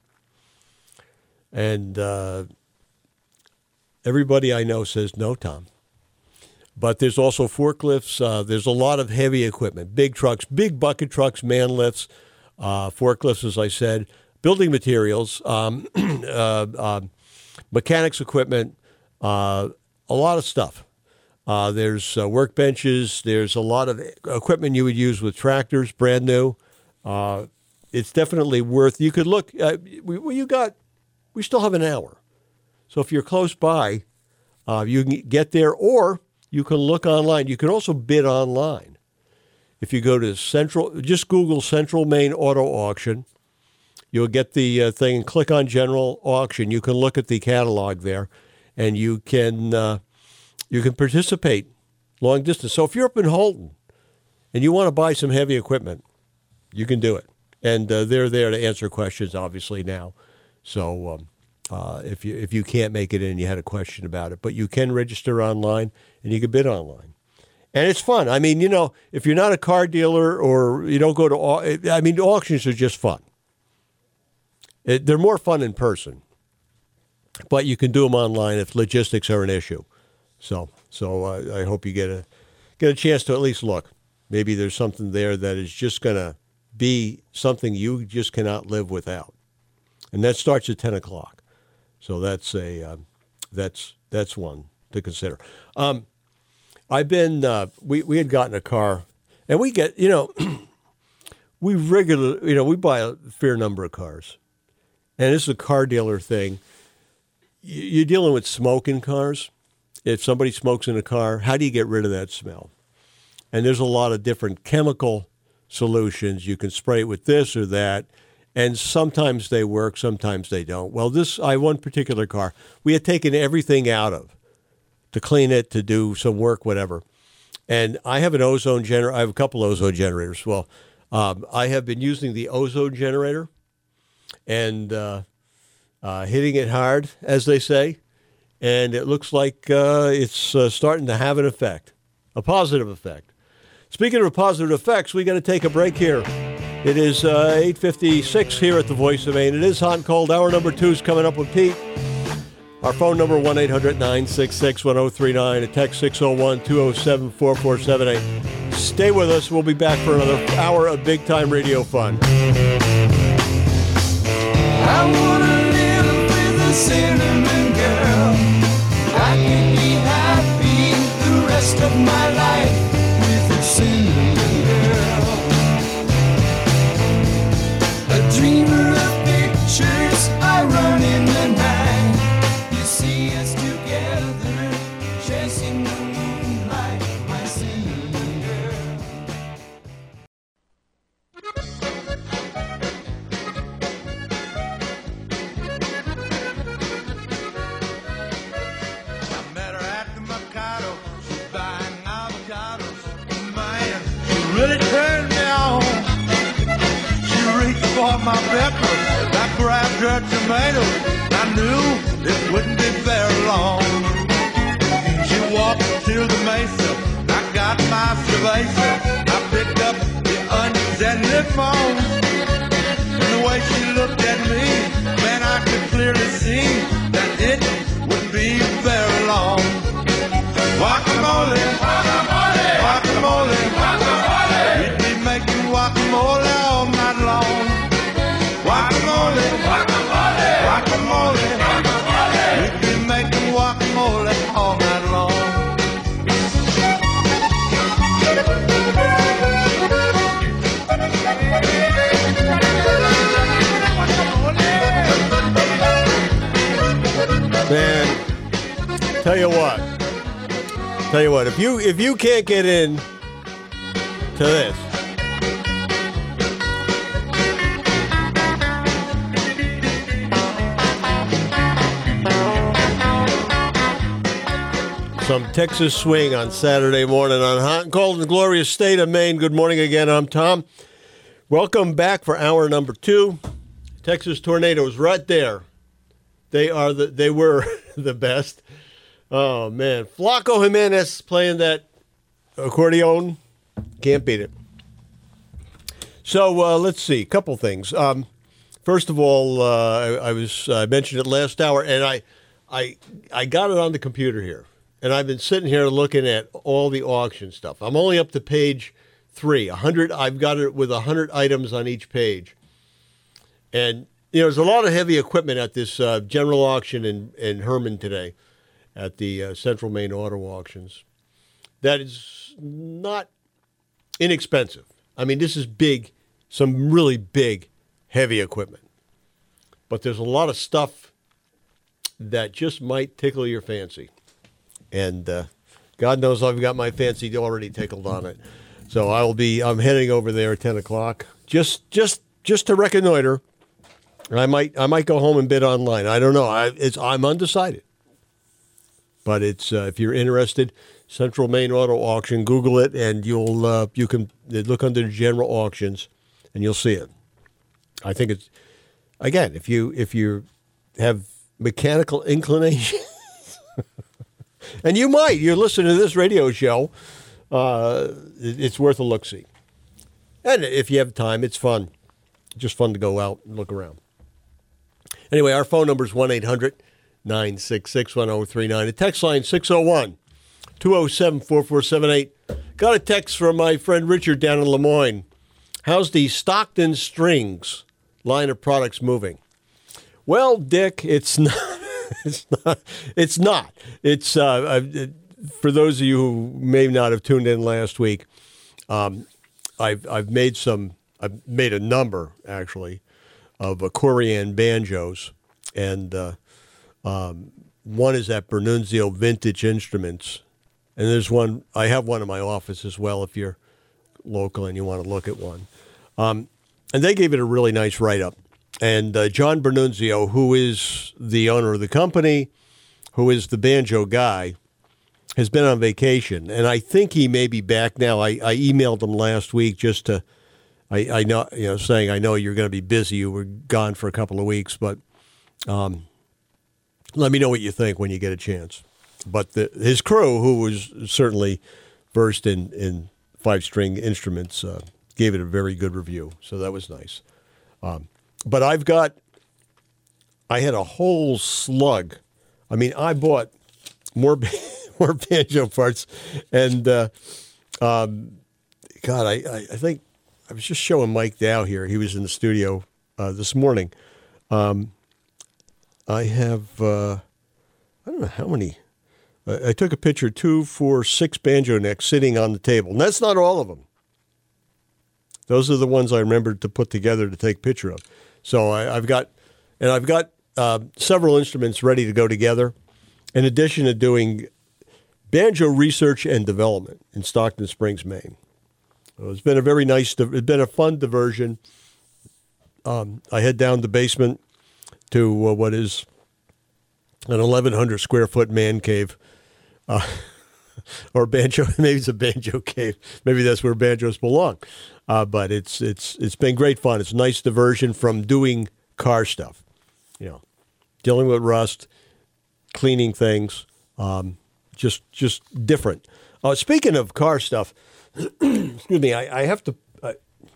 [SPEAKER 3] And uh, everybody I know says, no, Tom. But there's also forklifts. Uh, there's a lot of heavy equipment, big trucks, big bucket trucks, man lifts, uh, forklifts, as I said, building materials, um, uh, uh, mechanics equipment, uh, a lot of stuff. Uh, there's uh, workbenches. There's a lot of equipment you would use with tractors, brand new. Uh, it's definitely worth. You could look. Uh, we, we you got. We still have an hour, so if you're close by, uh, you can get there, or you can look online. You can also bid online. If you go to Central, just Google Central Maine Auto Auction. You'll get the uh, thing and click on General Auction. You can look at the catalog there, and you can. Uh, You can participate long distance. So if you're up in Holton and you want to buy some heavy equipment, you can do it. And uh, they're there to answer questions, obviously, now. So um, uh, if you if you can't make it in, you had a question about it. But you can register online, and you can bid online. And it's fun. I mean, you know, if you're not a car dealer or you don't go to – I mean, auctions are just fun. It, they're more fun in person. But you can do them online if logistics are an issue. So, so uh, I hope you get a get a chance to at least look. Maybe there's something there that is just going to be something you just cannot live without, and that starts at ten o'clock. So that's a uh, that's that's one to consider. Um, I've been uh, we we had gotten a car, and we get you know we regularly you know we buy a fair number of cars, and this is a car dealer thing. You're dealing with smoke in cars. If somebody smokes in a car, how do you get rid of that smell? And there's a lot of different chemical solutions. You can spray it with this or that, and sometimes they work, sometimes they don't. Well, this, I one particular car, we had taken everything out of to clean it, to do some work, whatever. And I have an ozone generator. I have a couple ozone generators. Well, um, I have been using the ozone generator and uh, uh, hitting it hard, as they say. And it looks like uh, it's uh, starting to have an effect, a positive effect. Speaking of positive effects, we got to take a break here. It is uh, eight fifty-six here at the Voice of Maine. It is hot and cold. Hour number two is coming up with Pete. Our phone number, one eight hundred nine six six one oh three nine. A text six oh one two oh seven four four seven eight. Stay with us. We'll be back for another hour of big-time radio fun.
[SPEAKER 7] I wanna live with a cinnamon girl. I can be happy the rest of my life with a cinnamon girl. A dreamer of pictures, I run in the night. You see us together, chasing the moonlight, my cinnamon girl.
[SPEAKER 8] Really turned me on. She reached for my peppers, I grabbed her tomatoes. I knew it wouldn't be very long. She walked to the mesa, I got my cerveza. I picked up the onions and limons. And the way she looked at me, man, I could clearly see that it wouldn't be very long. Guacamole, guacamole, guacamole, guacamole. We'd be making guacamole all night long. Guacamole, guacamole, guacamole, guacamole. We'd be making guacamole all night long.
[SPEAKER 3] Man, tell you what. Tell you what, if you if you can't get in to this, some Texas swing on Saturday morning on hot and cold in the glorious state of Maine. Good morning again. I'm Tom. Welcome back for hour number two. Texas tornadoes right there. They are the they were the best. Oh, man. Flaco Jimenez playing that accordion. Can't beat it. So uh, let's see. A couple things. Um, first of all, uh, I, I was I mentioned it last hour, and I, I, I got it on the computer here. And I've been sitting here looking at all the auction stuff. I'm only up to page three. one hundred, I've got it with one hundred items on each page. And, you know, there's a lot of heavy equipment at this uh, general auction in, in Herman today, at the uh, Central Maine Auto Auctions. That is not inexpensive. I mean, this is big, some really big, heavy equipment. But there's a lot of stuff that just might tickle your fancy. And uh, God knows I've got my fancy already tickled on it. So I will be, I'm heading over there at ten o'clock, just just just to reconnoiter. I might I might go home and bid online. I don't know. I, it's I'm undecided. But it's uh, if you're interested, Central Maine Auto Auction, Google it, and you'll uh, you can look under the general auctions, and you'll see it. I think it's again if you if you have mechanical inclination, and you might you're listening to this radio show, uh, it's worth a look see. And if you have time, it's fun, just fun to go out and look around. Anyway, our phone number is one eight hundred nine six six one oh three nine. The text line six oh one two oh seven four four seven eight. Got a text from my friend Richard down in Lemoyne. How's the Stockton Strings line of products moving? Well, Dick, it's not. It's not. It's not. It's uh, it, for those of you who may not have tuned in last week. Um, I've I've made some. I've made a number actually of uh, Corian banjos, and uh, um, one is at Bernunzio Vintage Instruments, and there's one. I have one in my office as well. If you're local and you want to look at one, um, and they gave it a really nice write up. And uh, John Bernunzio, who is the owner of the company, who is the banjo guy, has been on vacation, and I think he may be back now. I, I emailed him last week just to. I, I know, you know, saying I know you're going to be busy. You were gone for a couple of weeks, but um, let me know what you think when you get a chance. But the, his crew, who was certainly versed in, in five-string instruments, uh, gave it a very good review, so that was nice. Um, but I've got, I had a whole slug. I mean, I bought more more banjo parts, and uh, um, God, I, I, I think I was just showing Mike Dow here. He was in the studio uh, this morning. Um, I have, uh, I don't know how many. I, I took a picture, two, four, six banjo necks sitting on the table, and that's not all of them. Those are the ones I remembered to put together to take a picture of. So I, I've got, and I've got uh, several instruments ready to go together, in addition to doing banjo research and development in Stockton Springs, Maine. So it's been a very nice, it's been a fun diversion. Um, I head down the basement to uh, what is an eleven hundred square foot man cave, uh, or banjo. Maybe it's a banjo cave. Maybe that's where banjos belong. Uh, but it's it's it's been great fun. It's a nice diversion from doing car stuff, you know, dealing with rust, cleaning things, um, just just different. Uh, speaking of car stuff, excuse me, I, I have to. I,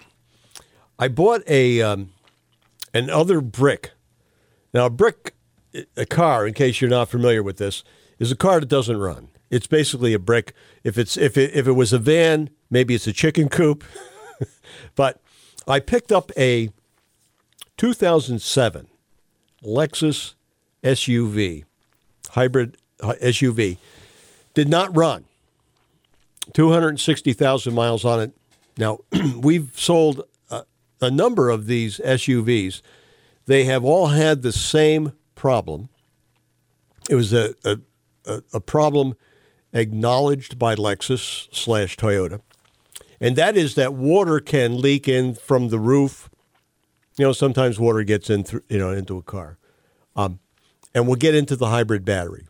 [SPEAKER 3] I bought a um, an other brick. Now, a brick, a car, in case you're not familiar with this, is a car that doesn't run. It's basically a brick. If it's if it if it was a van, maybe it's a chicken coop. But I picked up a two thousand seven Lexus S U V, hybrid S U V. Did not run. two hundred sixty thousand miles on it. Now, we've sold a, a number of these S U Vs. They have all had the same problem. It was a, a, a problem acknowledged by Lexus slash Toyota. And that is that water can leak in from the roof. You know, sometimes water gets in, through, you know, into a car. Um, and we'll get into the hybrid battery.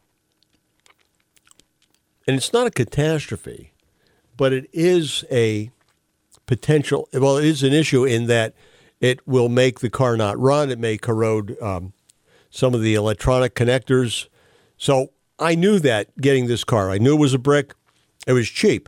[SPEAKER 3] And it's not a catastrophe, but it is a potential, well, it is an issue in that it will make the car not run. It may corrode um, some of the electronic connectors. So I knew that getting this car. I knew it was a brick. It was cheap.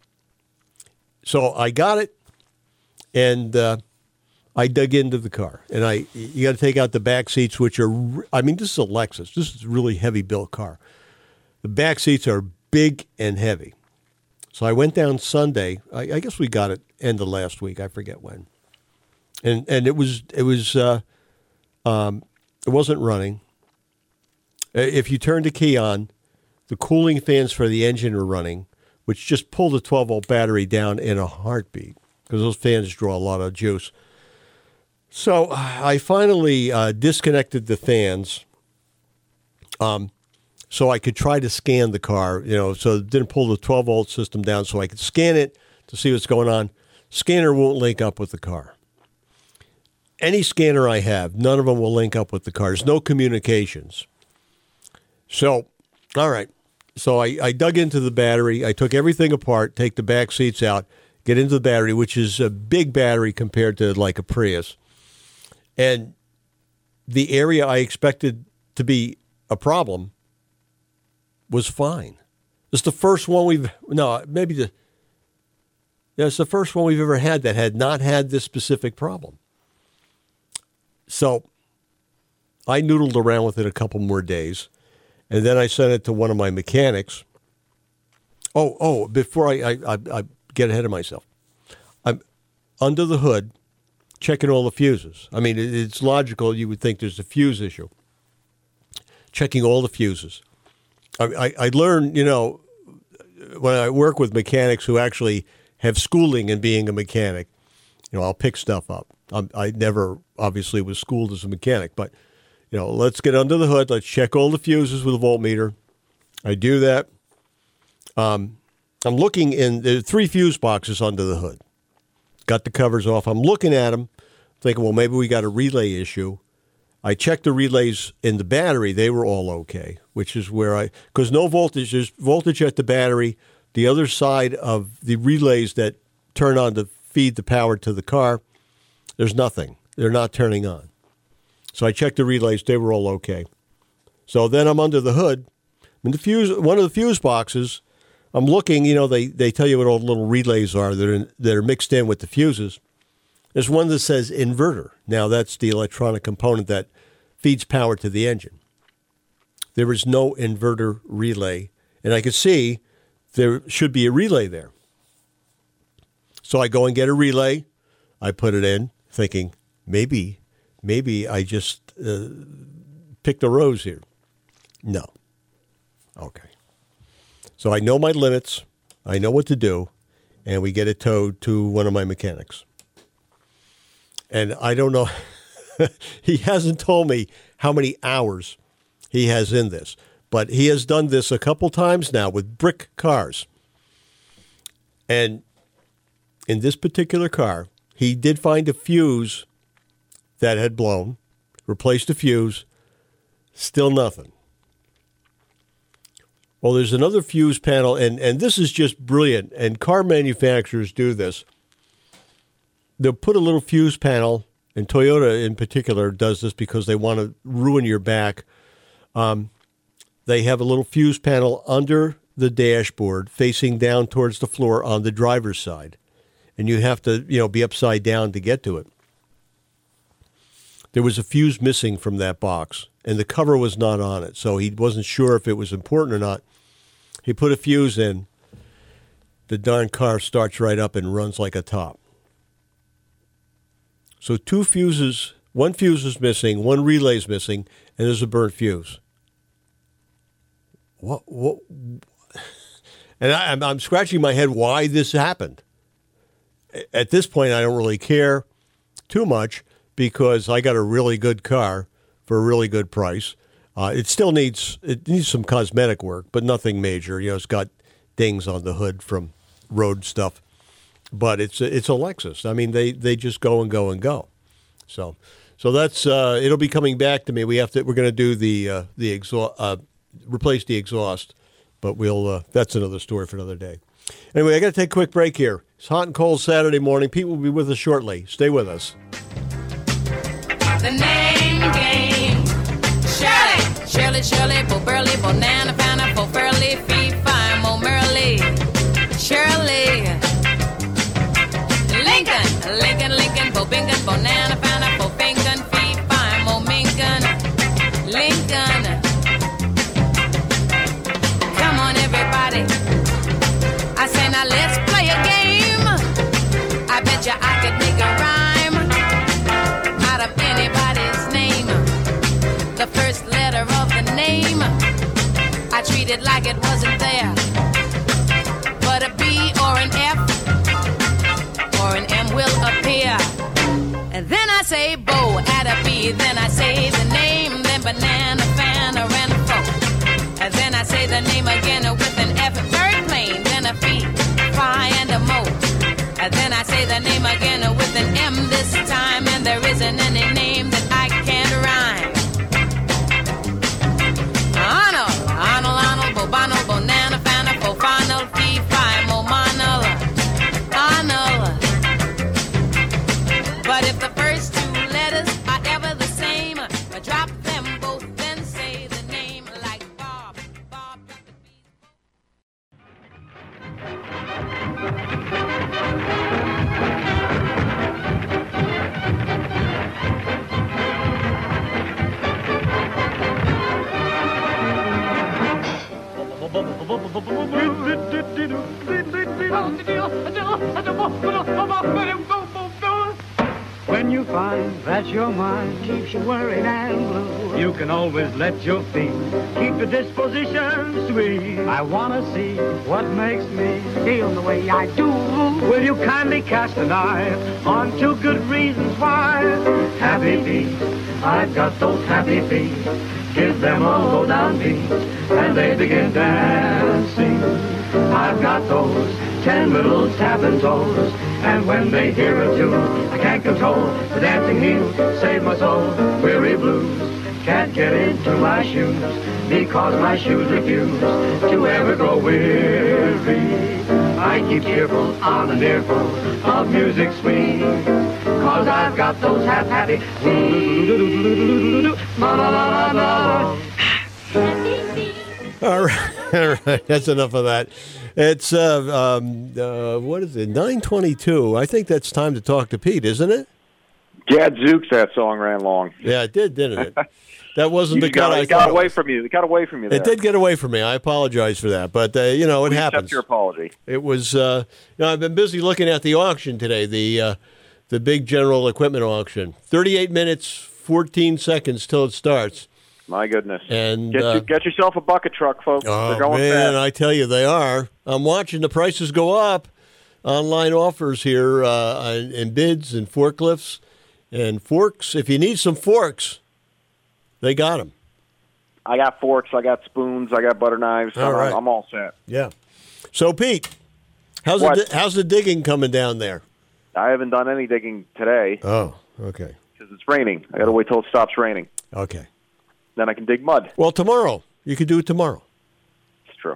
[SPEAKER 3] So I got it, and uh, I dug into the car. And I, you got to take out the back seats, which are, I mean, this is a Lexus. This is a really heavy-built car. The back seats are big and heavy. So I went down Sunday. I, I guess we got it end of last week. I forget when. And and it was it was uh, um, it wasn't running. If you turn the key on, the cooling fans for the engine are running, which just pull the twelve volt battery down in a heartbeat because those fans draw a lot of juice. So I finally uh, disconnected the fans, um, so I could try to scan the car. You know, so it didn't pull the twelve volt system down, so I could scan it to see what's going on. Scanner won't link up with the car. Any scanner I have, none of them will link up with the car. There's no communications. So, all right. So I, I dug into the battery. I took everything apart, take the back seats out, get into the battery, which is a big battery compared to like a Prius. And the area I expected to be a problem was fine. It's the first one we've, no, maybe the, yeah, it's the first one we've ever had that had not had this specific problem. So I noodled around with it a couple more days, and then I sent it to one of my mechanics. Oh, oh, before I, I, I, I get ahead of myself, I'm under the hood checking all the fuses. I mean, it, it's logical. You would think there's a fuse issue. Checking all the fuses. I, I, I learned, you know, when I work with mechanics who actually have schooling in being a mechanic, you know, I'll pick stuff up. I'm, I never obviously was schooled as a mechanic, but, you know, let's get under the hood. Let's check all the fuses with a voltmeter. I do that. Um, I'm looking in, there are three fuse boxes under the hood. Got the covers off. I'm looking at them, thinking, well, maybe we got a relay issue. I checked the relays in the battery. They were all okay, which is where I, because no voltage, there's voltage at the battery. The other side of the relays that turn on to feed the power to the car, there's nothing. They're not turning on. So I checked the relays. They were all okay. So then I'm under the hood. And the fuse, one of the fuse boxes, I'm looking, you know, they, they tell you what all the little relays are that are, that are mixed in with the fuses. There's one that says inverter. Now, that's the electronic component that feeds power to the engine. There is no inverter relay, and I can see there should be a relay there. So I go and get a relay. I put it in, thinking, maybe, maybe I just uh, picked a rose here. No. Okay. So I know my limits, I know what to do, and we get it towed to one of my mechanics. And I don't know, he hasn't told me how many hours he has in this, but he has done this a couple times now with brick cars. And in this particular car, he did find a fuse that had blown, replaced the fuse, still nothing. Well, there's another fuse panel, and, and this is just brilliant, and car manufacturers do this. They'll put a little fuse panel, and Toyota in particular does this because they want to ruin your back. Um, they have a little fuse panel under the dashboard facing down towards the floor on the driver's side, and you have to, you know, be upside down to get to it. There was a fuse missing from that box, and the cover was not on it, so he wasn't sure if it was important or not. He put a fuse in. The darn car starts right up and runs like a top. So two fuses, one fuse is missing, one relay's missing, and there's a burnt fuse. What? What? And I, I'm, I'm scratching my head why this happened. At this point, I don't really care too much because I got a really good car for a really good price. Uh, it still needs it needs some cosmetic work, but nothing major. You know, it's got dings on the hood from road stuff, but it's a, it's a Lexus. I mean, they, they just go and go and go. So so that's uh, it'll be coming back to me. We have to we're going to do the uh, the exhaust uh, replace the exhaust, but we'll uh, that's another story for another day. Anyway, I got to take a quick break here. It's hot and cold Saturday morning. Pete will be with us shortly. Stay with us.
[SPEAKER 9] The name game. Shirley, Shirley, Shirley, Bo Burley, Bonana, Fana, Bo Furley, Fee, Fine, Mo Merley, Shirley, Lincoln, Lincoln, Lincoln, Bo Bingon, Bonana, Fana, Bo Fingon, Fee, Fine, Mo Mingon, Lincoln. Come on, everybody. I say, now let's play a game. I bet you I could make a rhyme out of anybody's name. The first letter of the name, I treat it like it wasn't there. But a B or an F or an M will appear. And then I say Bo, add a B, then I say the name, then banana, fan, or and a fo. And then I say the name again with an F, third plane, then a P, Phi, and a Mo. And then I say the name again with an M this time, and there isn't any name that I can't rhyme. Arnold, Arnold, Arnold, Bobano, Bonana, Fana, Fofanal, Fee, Fi, Momanal, Arnold. But if the first two letters are ever the same, I drop them both, then say the name like Bob. Bob.
[SPEAKER 10] When you find that your mind keeps you worried and blue, you can always let your feet keep the disposition sweet. I want to see what makes me feel the way I do. Will you kindly cast an eye on two good reasons why? Happy feet, I've got those happy feet. Give them a low down beat, and they begin dancing. I've got those ten little tapping toes, and when they hear a tune, I can't control the dancing heels. Save my soul, weary blues. Can't get into my shoes, because my shoes refuse to ever grow weary. I keep cheerful on an earful of music sweet, cause I've got those half-happy feet.
[SPEAKER 3] All right. All right, that's enough of that. It's uh, um, uh, what is it? nine twenty-two. I think that's time to talk to Pete, isn't it?
[SPEAKER 11] Gadzooks, that song ran long.
[SPEAKER 3] Yeah, it did, didn't it? That wasn't
[SPEAKER 11] You
[SPEAKER 3] the
[SPEAKER 11] got,
[SPEAKER 3] cut I
[SPEAKER 11] it got
[SPEAKER 3] thought.
[SPEAKER 11] away
[SPEAKER 3] It was.
[SPEAKER 11] from you. It got away from you. There.
[SPEAKER 3] It did get away from me. I apologize for that, but uh, you know it
[SPEAKER 11] We
[SPEAKER 3] happens.
[SPEAKER 11] accept your apology.
[SPEAKER 3] It was. Uh, you know, I've been busy looking at the auction today. The uh, the big general equipment auction. Thirty-eight minutes, fourteen seconds till it starts.
[SPEAKER 11] My goodness.
[SPEAKER 3] And
[SPEAKER 11] Get,
[SPEAKER 3] uh,
[SPEAKER 11] you, get yourself a bucket truck, folks.
[SPEAKER 3] oh
[SPEAKER 11] They're going
[SPEAKER 3] man,
[SPEAKER 11] fast.
[SPEAKER 3] I tell you, they are. I'm watching the prices go up. Online offers here uh, and bids and forklifts and forks. If you need some forks, they got them.
[SPEAKER 11] I got forks. I got spoons. I got butter knives.
[SPEAKER 3] All
[SPEAKER 11] I'm,
[SPEAKER 3] right.
[SPEAKER 11] I'm all set.
[SPEAKER 3] Yeah. So Pete, how's the
[SPEAKER 11] What?
[SPEAKER 3] di- how's the digging coming down there?
[SPEAKER 11] I haven't done any digging today
[SPEAKER 3] Oh, okay,
[SPEAKER 11] because it's raining. I got to wait till it stops raining.
[SPEAKER 3] okay.
[SPEAKER 11] Then I can dig mud.
[SPEAKER 3] Well, tomorrow you could do it tomorrow.
[SPEAKER 11] It's true.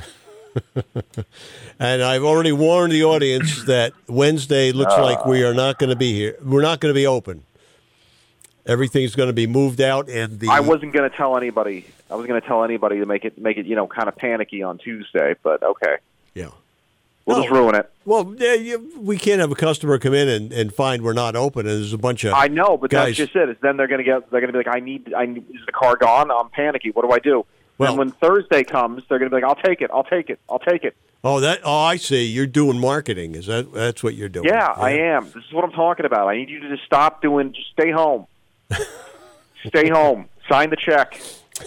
[SPEAKER 3] And I've already warned the audience that Wednesday looks
[SPEAKER 11] Uh.
[SPEAKER 3] like we are not going to be here. We're not going to be open. Everything's going to be moved out, and the
[SPEAKER 11] I wasn't going to tell anybody. I was going to tell anybody to make it make it you know kind of panicky on Tuesday. But okay,
[SPEAKER 3] yeah.
[SPEAKER 11] we'll
[SPEAKER 3] No.
[SPEAKER 11] just ruin it.
[SPEAKER 3] Well, yeah, you, we can't have a customer come in and, and find we're not open, and there's a bunch of
[SPEAKER 11] I know, but
[SPEAKER 3] guys.
[SPEAKER 11] that's just it. Is then they're going to get they're going to be like, I need, I need, is the car gone? I'm panicky. What do I do?
[SPEAKER 3] Well-
[SPEAKER 11] and when Thursday comes, they're going to be like, I'll take it. I'll take it. I'll take it.
[SPEAKER 3] Oh, that. Oh, I see. You're doing marketing. Is that? That's what you're doing?
[SPEAKER 11] Yeah, I am. This is what I'm talking about. I need you to just stop doing. Just stay home. Stay home. Sign the check.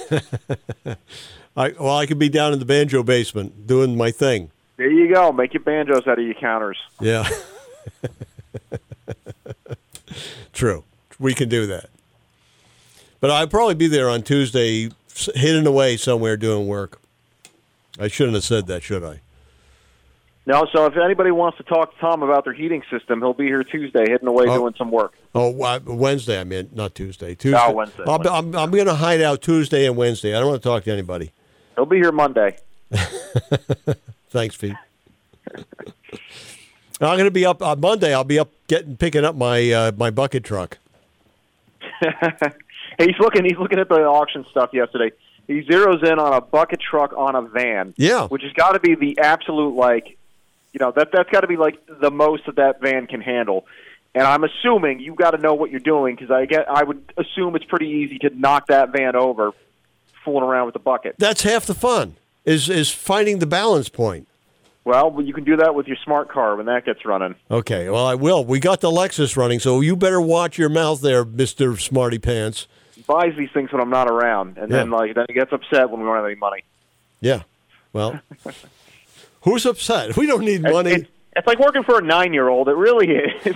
[SPEAKER 3] I, well, I could be down in the banjo basement doing my thing.
[SPEAKER 11] There you go. Make your banjos out of your counters.
[SPEAKER 3] Yeah. True. We can do that. But I'd probably be there on Tuesday, s- hidden away somewhere doing work. I shouldn't have said that, should I?
[SPEAKER 11] No, so if anybody wants to talk to Tom about their heating system, he'll be here Tuesday, hidden away
[SPEAKER 3] Oh.
[SPEAKER 11] doing some work.
[SPEAKER 3] Oh, wa- Wednesday, I mean, not Tuesday. Tuesday.
[SPEAKER 11] Oh, Wednesday,
[SPEAKER 3] I'll, be- I'm, I'm going to hide out Tuesday and Wednesday. I don't want to talk to anybody.
[SPEAKER 11] He'll be here Monday.
[SPEAKER 3] Thanks, Pete. I'm going to be up on Monday. I'll be up getting picking up my uh, my bucket truck.
[SPEAKER 11] he's looking. He's looking at the auction stuff yesterday. He zeroes in on a bucket truck on a van.
[SPEAKER 3] Yeah.
[SPEAKER 11] which has got to be the absolute like, you know, that that's got to be like the most that that van can handle. And I'm assuming you got to know what you're doing because I get. I would assume it's pretty easy to knock that van over, fooling around with the bucket.
[SPEAKER 3] That's half the fun. Is is finding the balance point.
[SPEAKER 11] Well, you can do that with your smart car when that gets running.
[SPEAKER 3] Okay, well, I will. We got the Lexus running, so you better watch your mouth there, Mister Smarty Pants.
[SPEAKER 11] He buys these things when I'm not around, and then
[SPEAKER 3] Yeah.
[SPEAKER 11] like then he gets upset when we don't have any money.
[SPEAKER 3] Yeah. Well, who's upset? We don't need money.
[SPEAKER 11] It's, it's like working for a nine-year-old. It really is.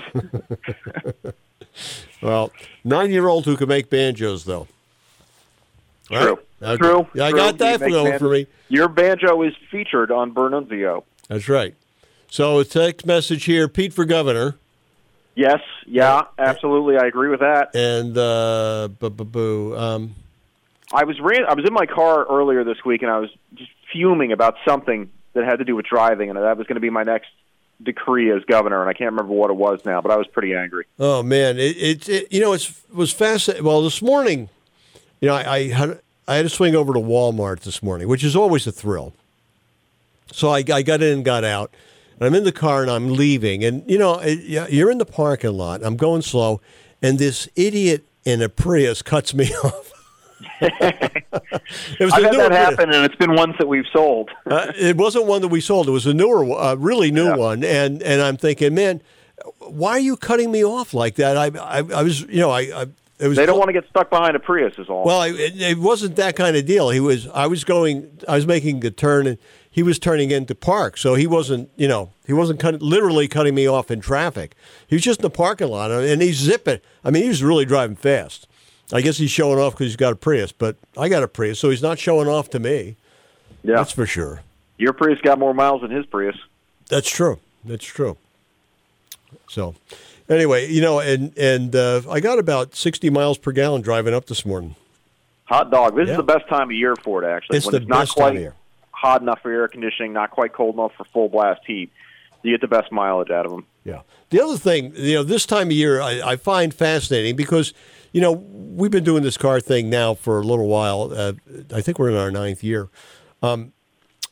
[SPEAKER 3] Well, nine-year-old who can make banjos, though. All
[SPEAKER 11] True.
[SPEAKER 3] right? Okay.
[SPEAKER 11] True.
[SPEAKER 3] Yeah, I
[SPEAKER 11] True.
[SPEAKER 3] got that
[SPEAKER 11] You make
[SPEAKER 3] going
[SPEAKER 11] ban-
[SPEAKER 3] for me.
[SPEAKER 11] Your banjo is featured on Bernunzio.
[SPEAKER 3] That's right. So a text message here, Pete for governor.
[SPEAKER 11] Yes, yeah, absolutely. I agree with that.
[SPEAKER 3] And uh, bu- bu- boo. Um,
[SPEAKER 11] I was ran, I was in my car earlier this week, and I was just fuming about something that had to do with driving, and that was going to be my next decree as governor, and I can't remember what it was now, but I was pretty angry.
[SPEAKER 3] oh man, it, it, it you know it's, it was fascinating. Well, this morning, you know, I, I had I had to swing over to Walmart this morning, which is always a thrill. So I, I got in and got out, and I'm in the car and I'm leaving, and you know, it, yeah, you're in the parking lot. I'm going slow, and this idiot in a Prius cuts me off. It was
[SPEAKER 11] I've
[SPEAKER 3] a
[SPEAKER 11] had
[SPEAKER 3] newer
[SPEAKER 11] that
[SPEAKER 3] Prius.
[SPEAKER 11] happen, and it's been ones that we've sold.
[SPEAKER 3] Uh, it wasn't one that we sold. It was a newer, uh, really new
[SPEAKER 11] Yeah.
[SPEAKER 3] one. And and I'm thinking, man, why are you cutting me off like that? I I, I was, you know, I, I it was.
[SPEAKER 11] They don't want to get stuck behind a Prius, is all.
[SPEAKER 3] Well, I, it, it wasn't that kind of deal. He was. I was going. I was making a turn, and he was turning into park. So he wasn't. You know, he wasn't cut, literally cutting me off in traffic. He was just in the parking lot, and he's zipping. I mean, he was really driving fast. I guess he's showing off because he's got a Prius, but I got a Prius, so he's not showing off to me.
[SPEAKER 11] yeah,
[SPEAKER 3] That's for sure.
[SPEAKER 11] your Prius got more miles than his Prius.
[SPEAKER 3] That's true. That's true. So, anyway, you know, and and uh, I got about sixty miles per gallon driving up this morning.
[SPEAKER 11] Hot dog. This
[SPEAKER 3] Yeah.
[SPEAKER 11] is the best time of year for it, actually.
[SPEAKER 3] It's
[SPEAKER 11] when
[SPEAKER 3] the
[SPEAKER 11] it's not
[SPEAKER 3] best time
[SPEAKER 11] quite
[SPEAKER 3] of year.
[SPEAKER 11] hot enough for air conditioning, not quite cold enough for full blast heat. You get the best mileage out of them.
[SPEAKER 3] Yeah. The other thing, you know, this time of year I, I find fascinating because, you know, we've been doing this car thing now for a little while. Uh, I think we're in our ninth year. Um,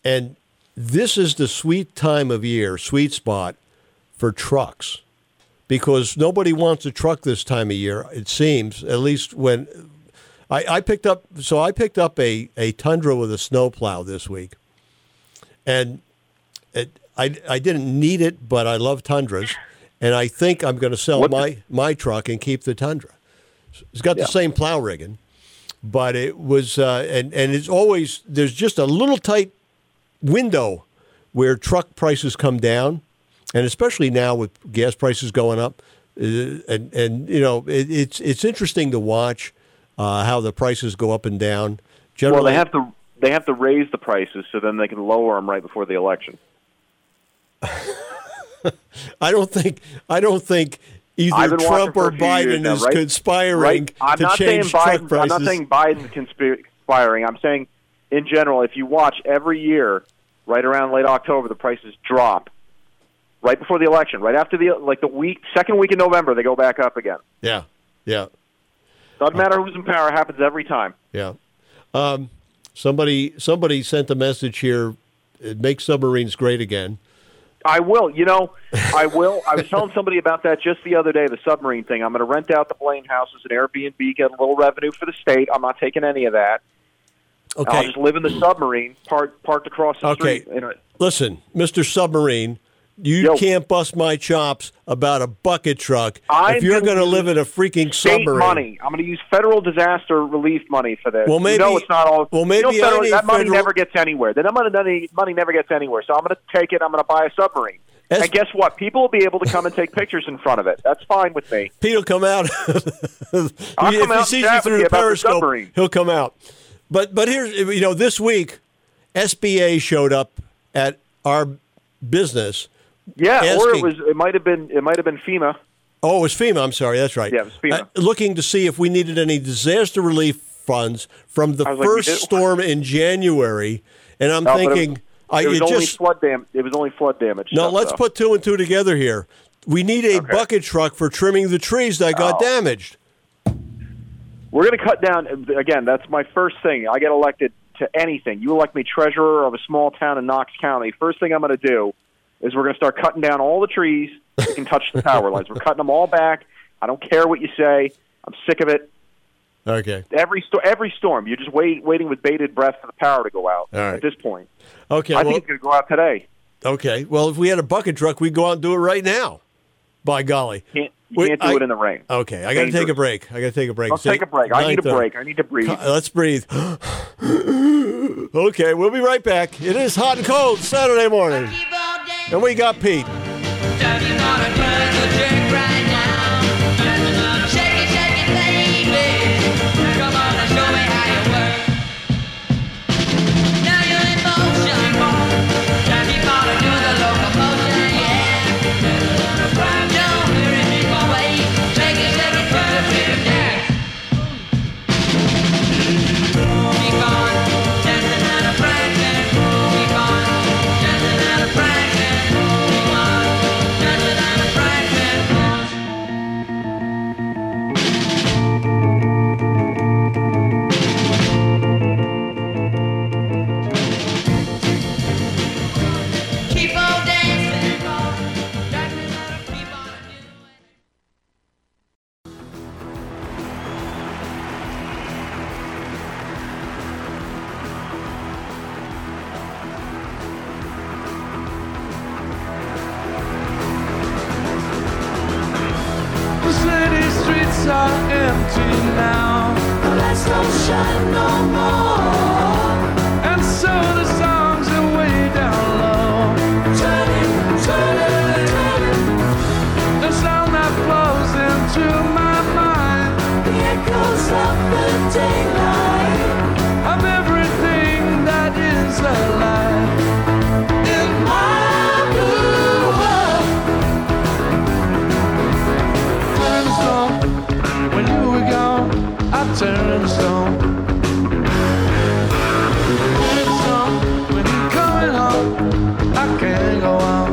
[SPEAKER 3] and this is the sweet time of year, sweet spot for trucks, because nobody wants a truck this time of year. It seems, at least when I, I picked up. So I picked up a a Tundra with a snowplow this week, and it, I I didn't need it, but I love Tundras, and I think I'm going to sell
[SPEAKER 11] What
[SPEAKER 3] my my truck and keep the Tundra. It's got
[SPEAKER 11] Yeah.
[SPEAKER 3] the same plow rigging, but it was uh, and and it's always there's just a little tight window where truck prices come down, and especially now with gas prices going up, uh, and and you know it, it's it's interesting to watch uh, how the prices go up and down. Generally,
[SPEAKER 11] Well, they have to they have to raise the prices so then they can lower them right before the election.
[SPEAKER 3] I don't think I don't think
[SPEAKER 11] I've
[SPEAKER 3] either
[SPEAKER 11] been
[SPEAKER 3] Trump
[SPEAKER 11] watching for
[SPEAKER 3] or
[SPEAKER 11] a few years
[SPEAKER 3] Biden
[SPEAKER 11] now,
[SPEAKER 3] is
[SPEAKER 11] right?
[SPEAKER 3] conspiring
[SPEAKER 11] Right. I'm
[SPEAKER 3] to
[SPEAKER 11] not saying
[SPEAKER 3] change truck
[SPEAKER 11] Biden.
[SPEAKER 3] prices.
[SPEAKER 11] I'm not saying Biden's conspiring. I'm saying in general, if you watch every year, right around late October, the prices drop. Right before the election, right after the like the week, second week in November, they go back up again.
[SPEAKER 3] Yeah, yeah,
[SPEAKER 11] Doesn't matter who's in power; it happens every time.
[SPEAKER 3] yeah. Um, somebody somebody sent a message here. It makes submarines great again.
[SPEAKER 11] I will. You know, I will. I was telling somebody about that just the other day, the submarine thing. I'm going to rent out the Blaine house as an Airbnb, get a little revenue for the state. I'm not taking any of that.
[SPEAKER 3] Okay.
[SPEAKER 11] I'll just live in the submarine, parked parked across the
[SPEAKER 3] Okay.
[SPEAKER 11] street. In a,
[SPEAKER 3] Listen, Mister Submarine, you
[SPEAKER 11] Yo.
[SPEAKER 3] can't bust my chops about a bucket truck
[SPEAKER 11] I'm
[SPEAKER 3] if you're
[SPEAKER 11] gonna
[SPEAKER 3] going to
[SPEAKER 11] use
[SPEAKER 3] live in a freaking
[SPEAKER 11] state
[SPEAKER 3] submarine.
[SPEAKER 11] money. I'm going to use federal disaster relief money for this.
[SPEAKER 3] Well, maybe-
[SPEAKER 11] you know it's not all.
[SPEAKER 3] well, maybe
[SPEAKER 11] you know, federal,
[SPEAKER 3] I need
[SPEAKER 11] that money
[SPEAKER 3] federal-
[SPEAKER 11] never gets anywhere. That money, money, money never gets anywhere. So I'm going to take it. I'm going to buy a submarine.
[SPEAKER 3] That's-
[SPEAKER 11] and guess what? People will be able to come and take pictures in front of it. That's fine with me.
[SPEAKER 3] Pete will come out.
[SPEAKER 11] I'll
[SPEAKER 3] if
[SPEAKER 11] come
[SPEAKER 3] he
[SPEAKER 11] out
[SPEAKER 3] sees
[SPEAKER 11] and
[SPEAKER 3] you
[SPEAKER 11] chat
[SPEAKER 3] through
[SPEAKER 11] with
[SPEAKER 3] the
[SPEAKER 11] you about the
[SPEAKER 3] periscope,
[SPEAKER 11] submarine.
[SPEAKER 3] he'll come out. But but here's you know this week, S B A showed up at our business.
[SPEAKER 11] Yeah, or it
[SPEAKER 3] asking-
[SPEAKER 11] was. It might have been. It might have been FEMA.
[SPEAKER 3] Oh, it was FEMA. I'm sorry. That's right.
[SPEAKER 11] Yeah, it was FEMA.
[SPEAKER 3] Uh, looking to see if we needed any disaster relief funds from the
[SPEAKER 11] I was like, we
[SPEAKER 3] first
[SPEAKER 11] do.
[SPEAKER 3] storm in January, and I'm
[SPEAKER 11] No, but it-
[SPEAKER 3] thinking, I
[SPEAKER 11] It was
[SPEAKER 3] it
[SPEAKER 11] only
[SPEAKER 3] just
[SPEAKER 11] flood dam. It was only flood damage.
[SPEAKER 3] no.
[SPEAKER 11] stuff,
[SPEAKER 3] Let's
[SPEAKER 11] though.
[SPEAKER 3] put two and two together here. We need a
[SPEAKER 11] Okay.
[SPEAKER 3] bucket truck for trimming the trees that got
[SPEAKER 11] Oh.
[SPEAKER 3] damaged.
[SPEAKER 11] We're going to cut down. Again, that's my first thing. I get elected to anything. You elect me treasurer of a small town in Knox County. First thing I'm going to do is we're going to start cutting down all the trees that can touch the power lines. We're cutting them all back. I don't care what you say. I'm sick of it.
[SPEAKER 3] Okay.
[SPEAKER 11] Every sto- every storm, you're just wait, waiting with bated breath for the power to go out.
[SPEAKER 3] All right.
[SPEAKER 11] At this point,
[SPEAKER 3] Okay.
[SPEAKER 11] I
[SPEAKER 3] well,
[SPEAKER 11] think it's going to go out today.
[SPEAKER 3] okay. Well, if we had a bucket truck, we'd go out and do it right now. By golly.
[SPEAKER 11] Can't, you
[SPEAKER 3] Wait,
[SPEAKER 11] can't do
[SPEAKER 3] I-
[SPEAKER 11] it in the rain.
[SPEAKER 3] Okay, I got to take a
[SPEAKER 11] Dangerous.
[SPEAKER 3] break. I got to take a break.
[SPEAKER 11] I'll
[SPEAKER 3] Say
[SPEAKER 11] take a break. I need a
[SPEAKER 3] nine thirty.
[SPEAKER 11] break. I need to breathe.
[SPEAKER 3] Co- Let's breathe. Okay, we'll be right back. It is hot and cold Saturday morning, and we got Pete.
[SPEAKER 9] Keep on dancing, darkness ought to keep on doing.
[SPEAKER 7] The city streets are empty now. The lights don't shine no more. And so the songs are way down low. Turning, turning, turning. The sound that flows into my mind. The echoes of the daylight. Of everything that is alive. In my blue world. Turn stone. When you were gone, I turned stone. Turn stone. When you're coming home, I can't go on.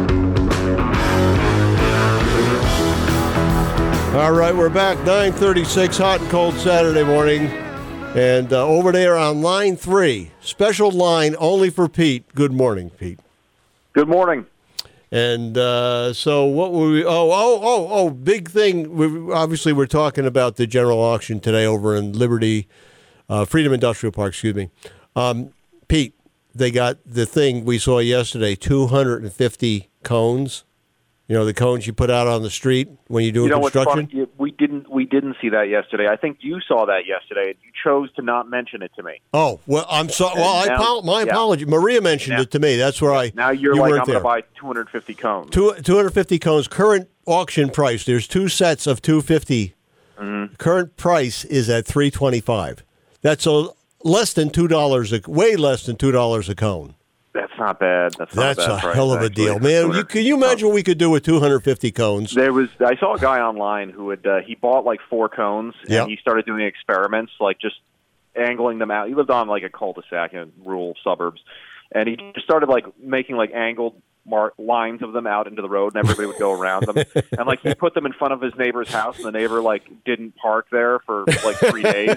[SPEAKER 3] All right, we're back. nine thirty-six, hot and cold Saturday morning. And uh, over there on line three, special line only for Pete. Good morning, Pete.
[SPEAKER 11] Good morning.
[SPEAKER 3] And uh, so what were we? Oh, oh, oh, oh! Big thing. We, obviously, we're talking about the general auction today over in Liberty, uh, Freedom Industrial Park. Excuse me, um, Pete. They got the thing we saw yesterday: two hundred fifty cones. You know, the cones you put out on the street when you're doing
[SPEAKER 11] you know
[SPEAKER 3] construction?
[SPEAKER 11] What's funny? We didn't we didn't see that yesterday. I think you saw that yesterday, and you chose to not mention it to me.
[SPEAKER 3] Oh, well, I'm sorry. Well, I
[SPEAKER 11] now,
[SPEAKER 3] apo- my
[SPEAKER 11] yeah.
[SPEAKER 3] apology. Maria mentioned
[SPEAKER 11] now,
[SPEAKER 3] it to me. That's where I.
[SPEAKER 11] Now you're
[SPEAKER 3] you
[SPEAKER 11] like,
[SPEAKER 3] weren't
[SPEAKER 11] I'm going
[SPEAKER 3] there.
[SPEAKER 11] to buy two hundred fifty cones.
[SPEAKER 3] Two, two hundred fifty cones. Current auction price, there's two sets of two hundred fifty.
[SPEAKER 11] Mm-hmm.
[SPEAKER 3] Current price is at three twenty-five. That's a, less than two dollars, a, way less than two dollars a cone.
[SPEAKER 11] That's not bad. That's not
[SPEAKER 3] That's
[SPEAKER 11] a, bad
[SPEAKER 3] a
[SPEAKER 11] price,
[SPEAKER 3] hell of a
[SPEAKER 11] actually.
[SPEAKER 3] deal, man. You, can you imagine what we could do with two hundred fifty cones?
[SPEAKER 11] There was I saw a guy online who had uh, he bought like four cones and
[SPEAKER 3] Yep.
[SPEAKER 11] he started doing experiments, like just angling them out. He lived on like a cul-de-sac in rural suburbs, and he just started like making like angled mark lines of them out into the road, and everybody would go around them. And like he put them in front of his neighbor's house, and the neighbor like didn't park there for like three days.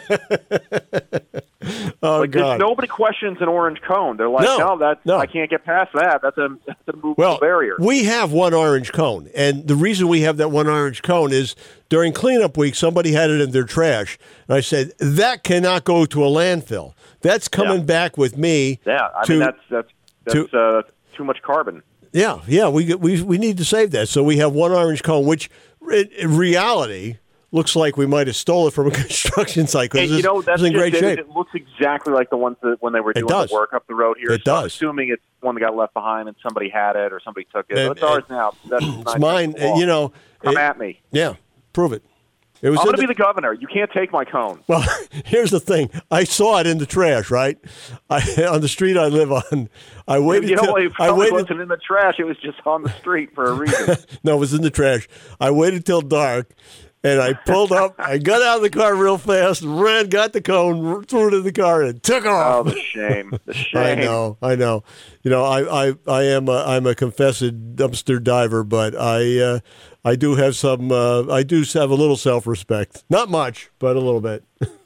[SPEAKER 3] Oh,
[SPEAKER 11] like
[SPEAKER 3] God.
[SPEAKER 11] nobody questions an orange cone. They're like,
[SPEAKER 3] No,
[SPEAKER 11] no, that
[SPEAKER 3] no.
[SPEAKER 11] I can't get past that. That's a that's a movable
[SPEAKER 3] Well,
[SPEAKER 11] barrier.
[SPEAKER 3] we have one orange cone, and the reason we have that one orange cone is during cleanup week, somebody had it in their trash, and I said, that cannot go to a landfill. That's coming
[SPEAKER 11] Yeah.
[SPEAKER 3] back with me.
[SPEAKER 11] Yeah, I
[SPEAKER 3] to,
[SPEAKER 11] mean that's that's that's
[SPEAKER 3] to-
[SPEAKER 11] uh, too much carbon.
[SPEAKER 3] Yeah, yeah, we get- we we need to save that. So we have one orange cone, which in, in reality looks like we might have stole it from a construction site because
[SPEAKER 11] And you know,
[SPEAKER 3] it's
[SPEAKER 11] that's
[SPEAKER 3] in
[SPEAKER 11] just
[SPEAKER 3] great
[SPEAKER 11] it.
[SPEAKER 3] shape.
[SPEAKER 11] It looks exactly like the ones that when they were
[SPEAKER 3] It
[SPEAKER 11] doing
[SPEAKER 3] does.
[SPEAKER 11] the work up the road here.
[SPEAKER 3] It
[SPEAKER 11] so I'm
[SPEAKER 3] does.
[SPEAKER 11] assuming it's one that got left behind and somebody had it or somebody took it.
[SPEAKER 3] And-
[SPEAKER 11] But it's ours
[SPEAKER 3] and-
[SPEAKER 11] now. That's
[SPEAKER 3] It's mine. uh, You know,
[SPEAKER 11] come
[SPEAKER 3] it-
[SPEAKER 11] at me.
[SPEAKER 3] Yeah, prove it. It was
[SPEAKER 11] I'm
[SPEAKER 3] in
[SPEAKER 11] going to be the governor. You can't take my cone.
[SPEAKER 3] Well, here's the thing. I saw it in the trash, right? I, on the street I live on. I waited.
[SPEAKER 11] you know,
[SPEAKER 3] till,
[SPEAKER 11] it
[SPEAKER 3] I
[SPEAKER 11] probably
[SPEAKER 3] waited.
[SPEAKER 11] wasn't in the trash. It was just on the street for a reason.
[SPEAKER 3] No, it was in the trash. I waited till dark, and I pulled up. I got out of the car real fast, ran, got the cone, threw it in the car, and took
[SPEAKER 11] Oh,
[SPEAKER 3] off.
[SPEAKER 11] the shame! The shame!
[SPEAKER 3] I know, I know. You know, I, I, I am a, I'm a confessed dumpster diver, but I, uh, I do have some. Uh, I do have a little self-respect. Not much, but a little bit.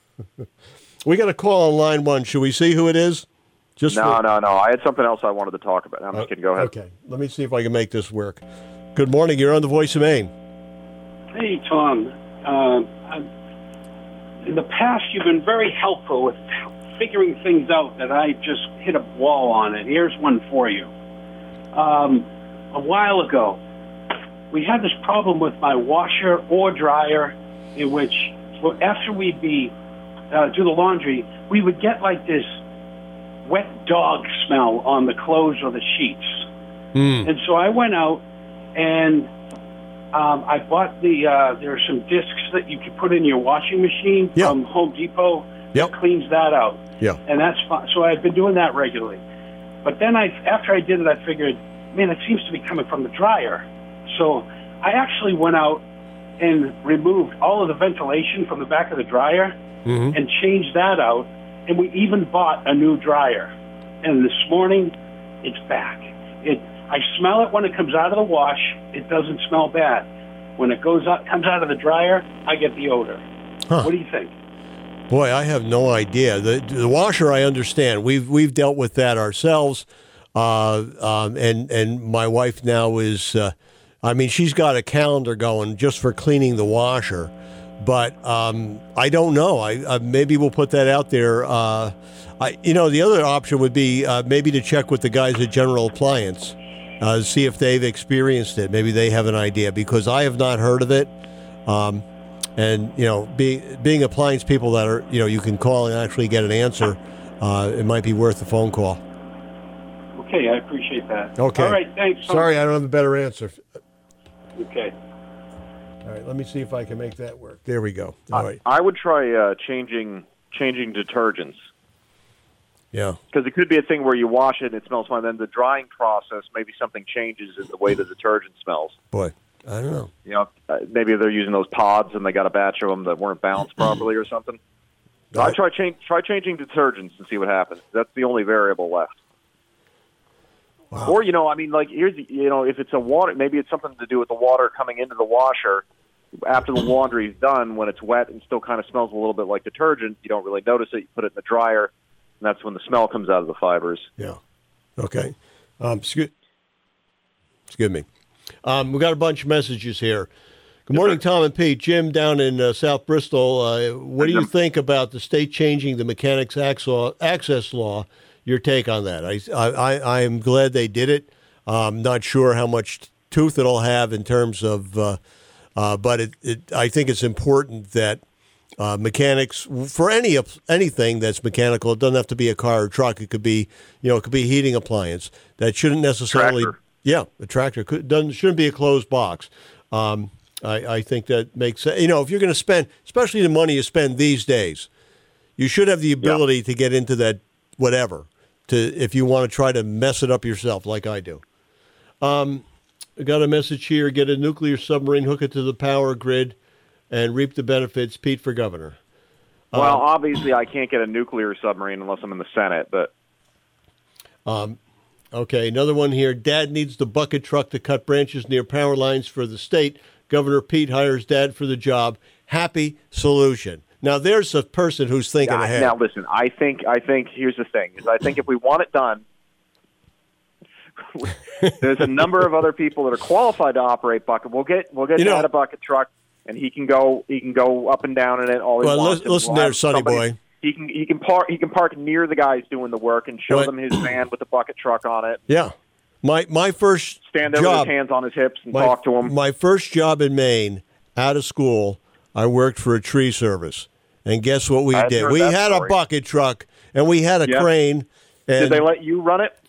[SPEAKER 3] We got a call on line one. Should we see who it is? Just
[SPEAKER 11] No,
[SPEAKER 3] for-
[SPEAKER 11] no, no. I had something else I wanted to talk about. I'm just kidding. Go ahead.
[SPEAKER 3] Okay, let me see if I can make this work. Good morning. You're on the Voice of Maine.
[SPEAKER 12] Hey, Tom. Uh, I- in the past, you've been very helpful with figuring things out that I just hit a wall on. And here's one for you. Um, a while ago, we had this problem with my washer or dryer, in which well, after we'd be uh, do the laundry, we would get like this wet dog smell on the clothes or the sheets. And so I went out and um, I bought the, uh, there are some discs that you can put in your washing machine
[SPEAKER 3] Yeah.
[SPEAKER 12] from Home Depot
[SPEAKER 3] Yep.
[SPEAKER 12] that cleans that out.
[SPEAKER 3] Yeah.
[SPEAKER 12] And that's fine. So I've been doing that regularly. But then I, after I did it, I figured, man, it seems to be coming from the dryer. So I actually went out and removed all of the ventilation from the back of the dryer
[SPEAKER 3] Mhm.
[SPEAKER 12] and changed that out. And we even bought a new dryer. And this morning, it's back. It, I smell it when it comes out of the wash. It doesn't smell bad. When it goes out, comes out of the dryer, I get the odor.
[SPEAKER 3] Huh.
[SPEAKER 12] What do you think?
[SPEAKER 3] Boy, I have no idea. The the washer, I understand. We've we've dealt with that ourselves, uh, um, and and my wife now is. Uh, I mean, she's got a calendar going just for cleaning the washer, but um, I don't know. I uh, maybe we'll put that out there. Uh, I you know the other option would be uh, maybe to check with the guys at General Appliance, uh, see if they've experienced it. Maybe they have an idea because I have not heard of it. Um, And, you know, being being appliance people that are, you know, you can call and actually get an answer, uh, it might be worth a phone call.
[SPEAKER 12] Okay, I appreciate that.
[SPEAKER 3] Okay.
[SPEAKER 12] All right, thanks. Tom.
[SPEAKER 3] Sorry, I don't have a better answer.
[SPEAKER 12] Okay.
[SPEAKER 3] All right, let me see if I can make that work. There we go. All right.
[SPEAKER 11] I would try uh, changing changing detergents.
[SPEAKER 3] Yeah.
[SPEAKER 11] Because it could be a thing where you wash it and it smells fine. Then the drying process, maybe something changes in the way the detergent smells.
[SPEAKER 3] Boy, I don't know.
[SPEAKER 11] You know, uh, maybe they're using those pods and they got a batch of them that weren't balanced properly or something. So I try change try changing detergents and see what happens. That's the only variable left.
[SPEAKER 3] Wow.
[SPEAKER 11] Or you know, I mean, like here's you know, if it's a water, maybe it's something to do with the water coming into the washer after the laundry's done, when it's wet and still kind of smells a little bit like detergent, you don't really notice it. You put it in the dryer, and that's when the smell comes out of the fibers.
[SPEAKER 3] Yeah. Okay. Um, excuse, excuse me. Um, we got a bunch of messages here. Good morning, Tom and Pete. Jim down in uh, South Bristol. Uh, what do you think about the state changing the mechanics access law? Your take on that? I, I, I am glad they did it. I'm not sure how much tooth it'll have in terms of, uh, uh, but it, it, I think it's important that uh, mechanics for any anything that's mechanical. It doesn't have to be a car or truck. It could be, you know, it could be a heating appliance. That shouldn't necessarily,
[SPEAKER 11] Tractor.
[SPEAKER 3] yeah, a tractor could, doesn't shouldn't be a closed box. Um, I, I think that makes sense. You know, if you're going to spend, especially the money you spend these days, you should have the ability yeah. to get into that whatever. To if you want to try to mess it up yourself, like I do. Um, I got a message here: get a nuclear submarine, hook it to the power grid, and reap the benefits. Pete for governor.
[SPEAKER 11] Well,
[SPEAKER 3] um,
[SPEAKER 11] obviously, I can't get a nuclear submarine unless I'm in the Senate. But
[SPEAKER 3] um, okay, another one here. Dad needs the bucket truck to cut branches near power lines for the state. Governor Pete hires Dad for the job. Happy solution. Now, there's a person who's thinking
[SPEAKER 11] yeah,
[SPEAKER 3] ahead.
[SPEAKER 11] Now, listen, I think, I think, here's the thing, is I think if we want it done, there's a number of other people that are qualified to operate bucket. We'll get, we'll get
[SPEAKER 3] You know-
[SPEAKER 11] Dad a bucket truck, and he can go, he can go up and down in it all he
[SPEAKER 3] Well,
[SPEAKER 11] wants.
[SPEAKER 3] listen,
[SPEAKER 11] and
[SPEAKER 3] listen
[SPEAKER 11] we'll
[SPEAKER 3] there,
[SPEAKER 11] have
[SPEAKER 3] Sonny
[SPEAKER 11] somebody-
[SPEAKER 3] boy.
[SPEAKER 11] He can, he can park, he can park near the guys doing the work and show
[SPEAKER 3] What-
[SPEAKER 11] them his van with the bucket truck on it.
[SPEAKER 3] Yeah, my my first
[SPEAKER 11] Stand there
[SPEAKER 3] job,
[SPEAKER 11] with his hands on his hips and
[SPEAKER 3] my,
[SPEAKER 11] talk to him.
[SPEAKER 3] My first job in Maine, out of school, I worked for a tree service. And guess what we
[SPEAKER 11] I've
[SPEAKER 3] did?
[SPEAKER 11] heard
[SPEAKER 3] We
[SPEAKER 11] that
[SPEAKER 3] had
[SPEAKER 11] story.
[SPEAKER 3] a bucket truck, and we had a
[SPEAKER 11] Yeah.
[SPEAKER 3] crane. And,
[SPEAKER 11] Did they let you run it?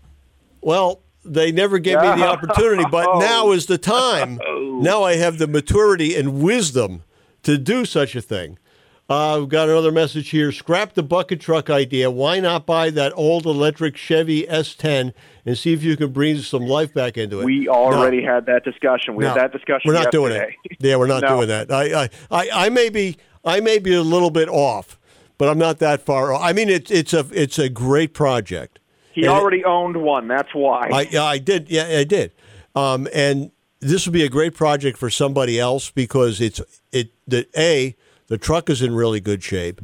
[SPEAKER 3] Well, they never gave me the
[SPEAKER 11] Yeah.
[SPEAKER 3] opportunity, but
[SPEAKER 11] Oh.
[SPEAKER 3] now is the time. Now I have the maturity and wisdom to do such a thing. Uh, we've got another message here. Scrap the bucket truck idea. Why not buy that old electric Chevy S ten and see if you can breathe some life back into it?
[SPEAKER 11] We already had that discussion. We
[SPEAKER 3] No,
[SPEAKER 11] had that discussion
[SPEAKER 3] We're not doing
[SPEAKER 11] yesterday.
[SPEAKER 3] it. Yeah, we're not
[SPEAKER 11] No.
[SPEAKER 3] doing that. I, I, I, I may be, I may be a little bit off, but I'm not that far off. I mean, it's it's a it's a great project.
[SPEAKER 11] He
[SPEAKER 3] And it-
[SPEAKER 11] already owned one. That's why.
[SPEAKER 3] I, yeah, I did. Yeah, I did. Um, and this would be a great project for somebody else because it's it. The a the truck is in really good shape.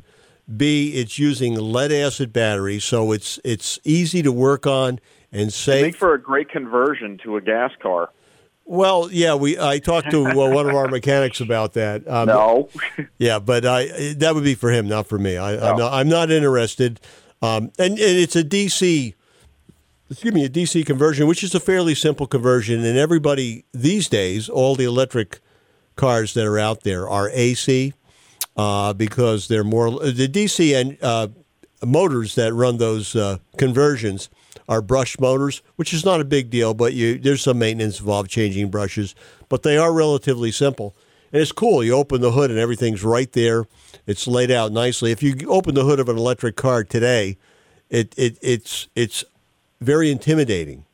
[SPEAKER 3] B it's using lead acid batteries, so it's it's easy to work on and
[SPEAKER 11] I
[SPEAKER 3] safe.
[SPEAKER 11] think for a great conversion to a gas car.
[SPEAKER 3] Well, yeah, we I talked to uh, one of our mechanics about that. Um,
[SPEAKER 11] No.
[SPEAKER 3] Yeah, but I that would be for him, not for me. I, I'm,
[SPEAKER 11] No.
[SPEAKER 3] not, I'm not interested. Um, and, and it's a D C, excuse me, a D C conversion, which is a fairly simple conversion. And everybody these days, all the electric cars that are out there are A C uh, because they're more the D C and uh, motors that run those uh, conversions are brush motors, which is not a big deal, but you there's some maintenance involved changing brushes, but they are relatively simple. And it's cool. You open the hood and everything's right there. It's laid out nicely. If you open the hood of an electric car today, it, it it's it's very intimidating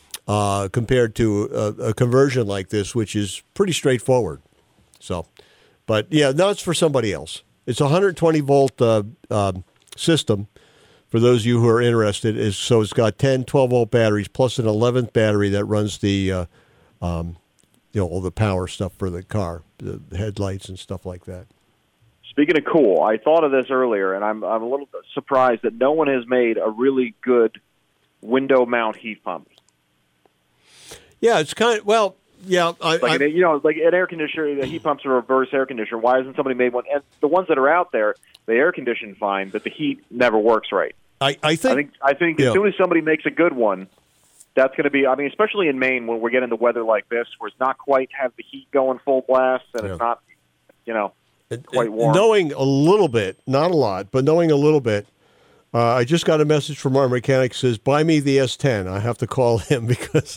[SPEAKER 3] uh, compared to a, a conversion like this, which is pretty straightforward. So, but yeah, no, it's for somebody else. It's a one hundred twenty volt uh, uh, system. For those of you who are interested, is so it's got ten twelve volt batteries plus an eleventh battery that runs the, uh, um, you know, all the power stuff for the car, the headlights and stuff like that.
[SPEAKER 11] Speaking of cool, I thought of this earlier, and I'm I'm a little surprised that no one has made a really good window mount heat pump.
[SPEAKER 3] Yeah, it's kind of well, yeah. I,
[SPEAKER 11] Like
[SPEAKER 3] I,
[SPEAKER 11] an, you know, like an air conditioner, the heat pump's a reverse air conditioner. Why hasn't somebody made one? And the ones that are out there, they air condition fine, but the heat never works right.
[SPEAKER 3] I, I think
[SPEAKER 11] I think I think
[SPEAKER 3] yeah.
[SPEAKER 11] as soon as somebody makes a good one, that's going to be. I mean, especially in Maine when we're getting the weather like this, where it's not quite have the heat going full blast, and
[SPEAKER 3] Yeah.
[SPEAKER 11] it's not, you know, quite warm.
[SPEAKER 3] Knowing a little bit, not a lot, but knowing a little bit, uh, I just got a message from our mechanic says, buy me the S ten. I have to call him because,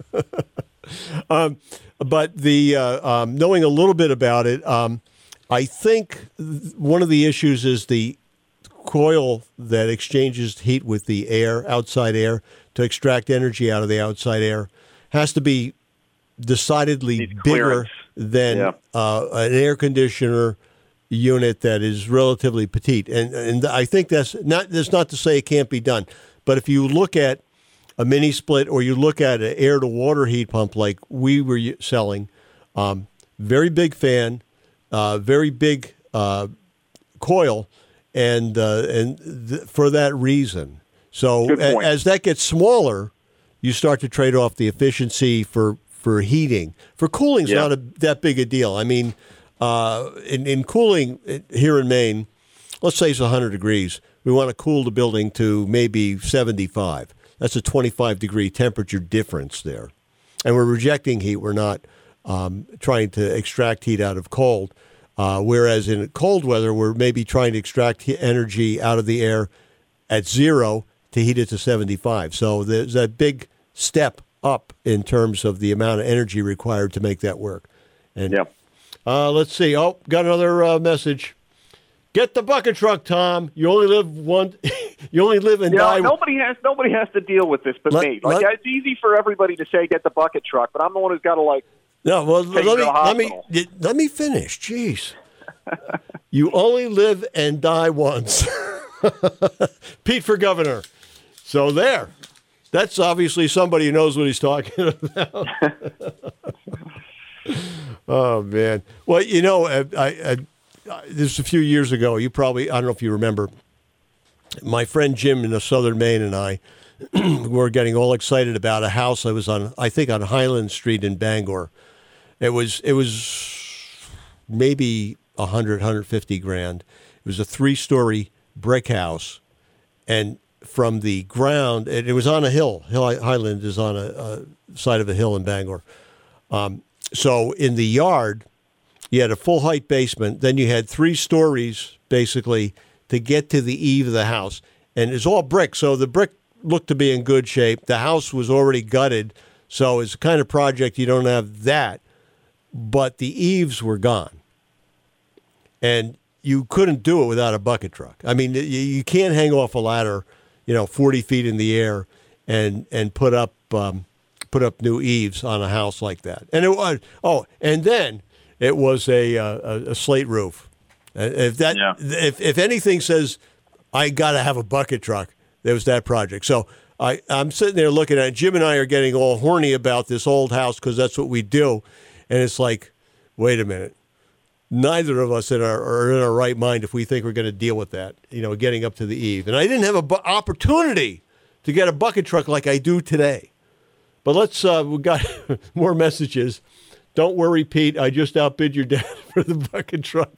[SPEAKER 3] um, but the uh, um, knowing a little bit about it, um, I think th- one of the issues is the coil that exchanges heat with the air, outside air, to extract energy out of the outside air has to be decidedly
[SPEAKER 11] Needs
[SPEAKER 3] bigger
[SPEAKER 11] clearance.
[SPEAKER 3] than
[SPEAKER 11] Yeah.
[SPEAKER 3] uh, an air conditioner unit that is relatively petite. And and I think that's not that's not to say it can't be done. But if you look at a mini split or you look at an air to water heat pump like we were selling, um, very big fan, uh, very big uh, coil, and uh, and th- for that reason. So
[SPEAKER 11] Good
[SPEAKER 3] a-
[SPEAKER 11] point.
[SPEAKER 3] as that gets smaller, you start to trade off the efficiency for, for heating. For cooling's
[SPEAKER 11] Yeah.
[SPEAKER 3] not a, that big a deal. I mean, uh, in, in cooling here in Maine, let's say it's one hundred degrees. We want to cool the building to maybe seventy-five. That's a twenty-five degree temperature difference there. And we're rejecting heat. We're not um, trying to extract heat out of cold. Uh, whereas in cold weather, we're maybe trying to extract he- energy out of the air at zero to heat it to seventy-five. So there's that big step up in terms of the amount of energy required to make that work. And
[SPEAKER 11] Yeah.
[SPEAKER 3] uh, let's see. Oh, got another uh, message. Get the bucket truck, Tom. You only live one. You only live and
[SPEAKER 11] You know,
[SPEAKER 3] die.
[SPEAKER 11] nobody has nobody has to deal with this but
[SPEAKER 3] Let-
[SPEAKER 11] me. Like
[SPEAKER 3] let-
[SPEAKER 11] it's easy for everybody to say get the bucket truck, but I'm the one who's got to like.
[SPEAKER 3] No, well,
[SPEAKER 11] Take
[SPEAKER 3] let
[SPEAKER 11] you
[SPEAKER 3] me,
[SPEAKER 11] to the
[SPEAKER 3] let me
[SPEAKER 11] hospital.
[SPEAKER 3] let me finish. Jeez, you only live and die once. Pete for governor. So there. That's obviously somebody who knows what he's talking about. Oh man. Well, you know, I, I, I this was a few years ago. You probably I don't know if you remember. My friend Jim in the Southern Maine and I were getting all excited about a house I was on. I think on Highland Street in Bangor. It was it was maybe a hundred, hundred fifty grand. It was a three-story brick house, and from the ground, and it was on a hill. Hill Highland is on a, a side of a hill in Bangor. Um, so in the yard, you had a full height basement. Then you had three stories basically to get to the eave of the house, and it's all brick. So the brick looked to be in good shape. The house was already gutted, so it's the kind of project you don't have that. But the eaves were gone, and you couldn't do it without a bucket truck. I mean, you, you can't hang off a ladder, you know, forty feet in the air, and and put up um, put up new eaves on a house like that. And it was oh, and then it was a uh, a, a slate roof. Uh, If that
[SPEAKER 11] Yeah.
[SPEAKER 3] if if anything says I got to have a bucket truck, there was that project. So I I'm sitting there looking at it. Jim and I are getting all horny about this old house because that's what we do. And it's like, wait a minute. Neither of us in our, are in our right mind if we think we're going to deal with that, you know, getting up to the eve. And I didn't have an bu- opportunity to get a bucket truck like I do today. But let's, uh, we got more messages. Don't worry, Pete. I just outbid your dad for the bucket truck.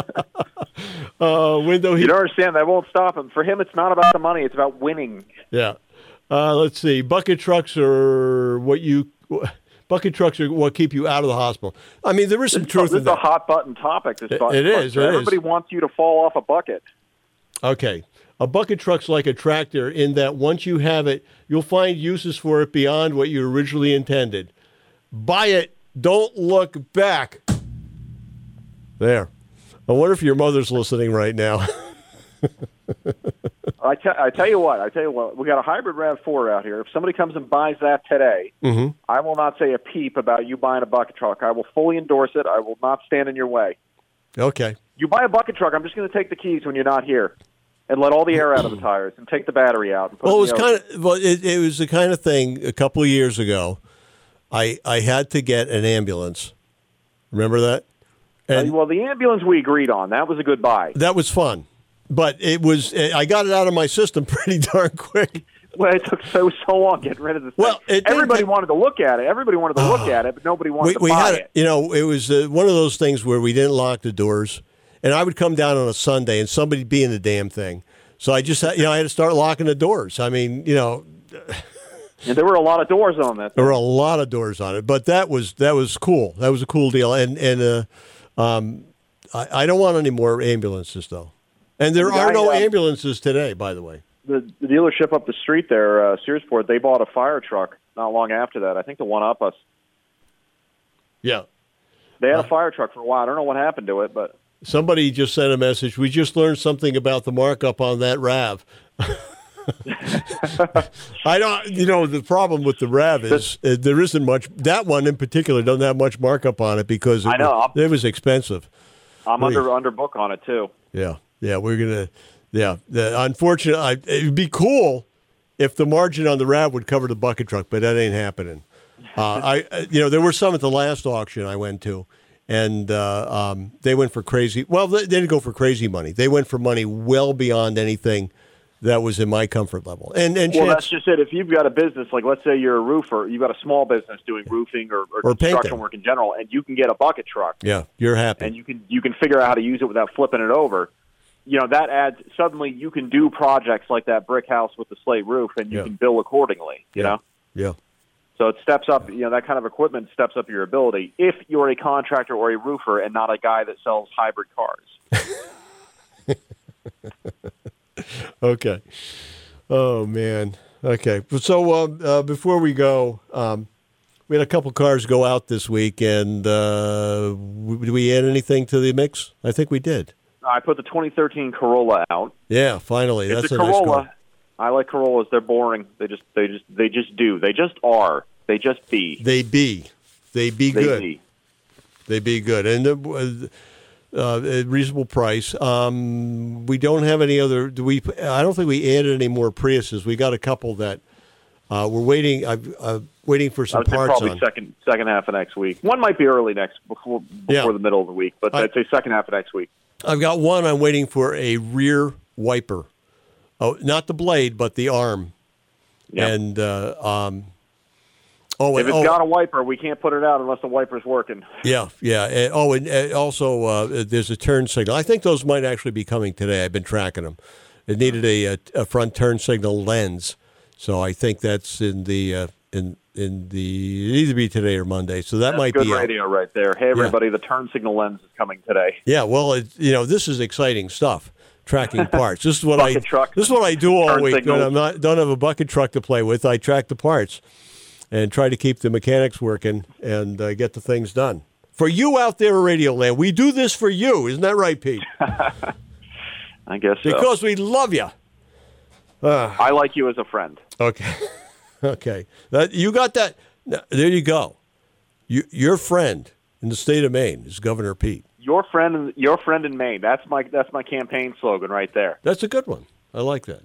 [SPEAKER 3] uh, window
[SPEAKER 11] You
[SPEAKER 3] heat.
[SPEAKER 11] don't understand. That won't stop him. For him, it's not about the money. It's about winning.
[SPEAKER 3] Yeah. Uh, let's see. Bucket trucks are what you. Bucket trucks are what keep you out of the hospital. I mean, there is some
[SPEAKER 11] This,
[SPEAKER 3] truth
[SPEAKER 11] this
[SPEAKER 3] in
[SPEAKER 11] is a
[SPEAKER 3] that.
[SPEAKER 11] hot button topic. This
[SPEAKER 3] It-
[SPEAKER 11] bu-
[SPEAKER 3] it is, it is.
[SPEAKER 11] Everybody wants you to fall off a bucket.
[SPEAKER 3] Okay. A bucket truck's like a tractor in that once you have it, you'll find uses for it beyond what you originally intended. Buy it. Don't look back. There. I wonder if your mother's listening right now.
[SPEAKER 11] I, te- I tell you what. I tell you what. We got a hybrid RAV four out here. If somebody comes and buys that today,
[SPEAKER 3] Mm-hmm.
[SPEAKER 11] I will not say a peep about you buying a bucket truck. I will fully endorse it. I will not stand in your way.
[SPEAKER 3] Okay.
[SPEAKER 11] You buy a bucket truck, I'm just going to take the keys when you're not here and let all the air out of the tires and take the battery out. And put
[SPEAKER 3] Well, it was
[SPEAKER 11] in the
[SPEAKER 3] kind
[SPEAKER 11] ocean.
[SPEAKER 3] of well, it, it was the kind of thing a couple of years ago. I I had to get an ambulance. Remember that? And
[SPEAKER 11] Uh, well, the ambulance we agreed on. That was a good buy.
[SPEAKER 3] that was fun, but it was I got it out of my system pretty darn quick.
[SPEAKER 11] Well, it took so so long getting rid of this.
[SPEAKER 3] Well,
[SPEAKER 11] thing.
[SPEAKER 3] it didn't
[SPEAKER 11] everybody
[SPEAKER 3] ta-
[SPEAKER 11] wanted to look at it. Everybody wanted to look at it, but nobody wanted
[SPEAKER 3] we,
[SPEAKER 11] to
[SPEAKER 3] we
[SPEAKER 11] buy
[SPEAKER 3] had
[SPEAKER 11] it.
[SPEAKER 3] you know it was uh, one of those things where we didn't lock the doors, and I would come down on a Sunday and somebody'd be in the damn thing. So I just had, you know I had to start locking the doors. I mean you know
[SPEAKER 11] And there were a lot of doors on that.
[SPEAKER 3] there were a lot of doors on it, but that was that was cool. That was a cool deal, and and uh, um, I, I don't want any more ambulances though, and there
[SPEAKER 11] The
[SPEAKER 3] are
[SPEAKER 11] guy,
[SPEAKER 3] no
[SPEAKER 11] uh,
[SPEAKER 3] ambulances today, by the way.
[SPEAKER 11] The, the dealership up the street there, uh, Searsport, they bought a fire truck not long after that. I think the one up us.
[SPEAKER 3] Yeah.
[SPEAKER 11] They had a fire truck for a while. I don't know what happened to it, but
[SPEAKER 3] Somebody just sent a message. We just learned something about the markup on that RAV. I don't, you know, the problem with the RAV is uh, there isn't much. That one in particular doesn't have much markup on it because it,
[SPEAKER 11] I know.
[SPEAKER 3] was, it was expensive.
[SPEAKER 11] I'm
[SPEAKER 3] Please.
[SPEAKER 11] under under book on it too.
[SPEAKER 3] Yeah, yeah, we're gonna. Yeah, the, unfortunately, it'd be cool if the margin on the RAV would cover the bucket truck, but that ain't happening. Uh, I, uh, you know, there were some at the last auction I went to, and uh, um, they went for crazy. Well, they didn't go for crazy money. They went for money well beyond anything that was in my comfort level. And and
[SPEAKER 11] well,
[SPEAKER 3] chance,
[SPEAKER 11] that's just it. If you've got a business, like let's say you're a roofer, you've got a small business doing roofing or, or,
[SPEAKER 3] Or
[SPEAKER 11] construction
[SPEAKER 3] painting.
[SPEAKER 11] work in general, and you can get a bucket truck,
[SPEAKER 3] yeah, you're happy.
[SPEAKER 11] and you can you can figure out how to use it without flipping it over. You know, that adds, suddenly you can do projects like that brick house with the slate roof, and you
[SPEAKER 3] Yeah.
[SPEAKER 11] can bill accordingly, you know?
[SPEAKER 3] Yeah.
[SPEAKER 11] So it steps up, you know, that kind of equipment steps up your ability if you're a contractor or a roofer and not a guy that sells hybrid cars.
[SPEAKER 3] Okay. Oh, man. Okay. So uh, uh, before we go, um, we had a couple cars go out this week, and uh, w- did we add anything to the mix? I think we did.
[SPEAKER 11] I put the twenty thirteen Corolla out.
[SPEAKER 3] Yeah, finally.
[SPEAKER 11] It's
[SPEAKER 3] That's
[SPEAKER 11] a
[SPEAKER 3] a, nice
[SPEAKER 11] Corolla.
[SPEAKER 3] car.
[SPEAKER 11] I like Corollas. They're boring. They just, they just, they just do. They just are. They just be.
[SPEAKER 3] They be. They be
[SPEAKER 11] They
[SPEAKER 3] good.
[SPEAKER 11] be.
[SPEAKER 3] They be good. And uh, uh, a reasonable price. Um, we don't have any other. Do we? I don't think we added any more Priuses. We got a couple that uh, we're waiting. I'm uh, waiting for
[SPEAKER 11] I
[SPEAKER 3] some
[SPEAKER 11] would say
[SPEAKER 3] parts
[SPEAKER 11] probably
[SPEAKER 3] on.
[SPEAKER 11] second second half of next week. One might be early next before before
[SPEAKER 3] Yeah.
[SPEAKER 11] the middle of the week, but
[SPEAKER 3] I-
[SPEAKER 11] I'd say second half of next week.
[SPEAKER 3] I've got one. I'm waiting for a rear wiper. Oh, not the blade, but the arm.
[SPEAKER 11] Yeah.
[SPEAKER 3] And uh, um, oh,
[SPEAKER 11] If
[SPEAKER 3] and,
[SPEAKER 11] it's
[SPEAKER 3] oh,
[SPEAKER 11] got a wiper, we can't put it out unless the wiper's working.
[SPEAKER 3] yeah, yeah. And, oh, and uh, also uh, there's a turn signal. I think those might actually be coming today. I've been tracking them. It needed a, a, a front turn signal lens, so I think that's in the uh, in in the it either be today or Monday. So that
[SPEAKER 11] That's
[SPEAKER 3] might
[SPEAKER 11] good
[SPEAKER 3] be out.
[SPEAKER 11] radio right there. Hey, everybody, the turn signal lens is coming today.
[SPEAKER 3] Yeah, well, it, you know, this is exciting stuff. Tracking parts. This is what I
[SPEAKER 11] Bucket truck,
[SPEAKER 3] this is what I do all
[SPEAKER 11] turn
[SPEAKER 3] week when
[SPEAKER 11] signals.
[SPEAKER 3] I'm not don't have a bucket truck to play with. I track the parts and try to keep the mechanics working and uh, get the things done. For you out there in Radio Land, we do this for you. Isn't that right, Pete?
[SPEAKER 11] I guess so.
[SPEAKER 3] Because we love you. Uh,
[SPEAKER 11] I like you as a friend.
[SPEAKER 3] okay. Okay. That, you got that. Now, there you go. You, your friend in the state of Maine is Governor Pete.
[SPEAKER 11] Your friend, your friend in Maine. That's my that's my campaign slogan right there.
[SPEAKER 3] That's a good one. I like that.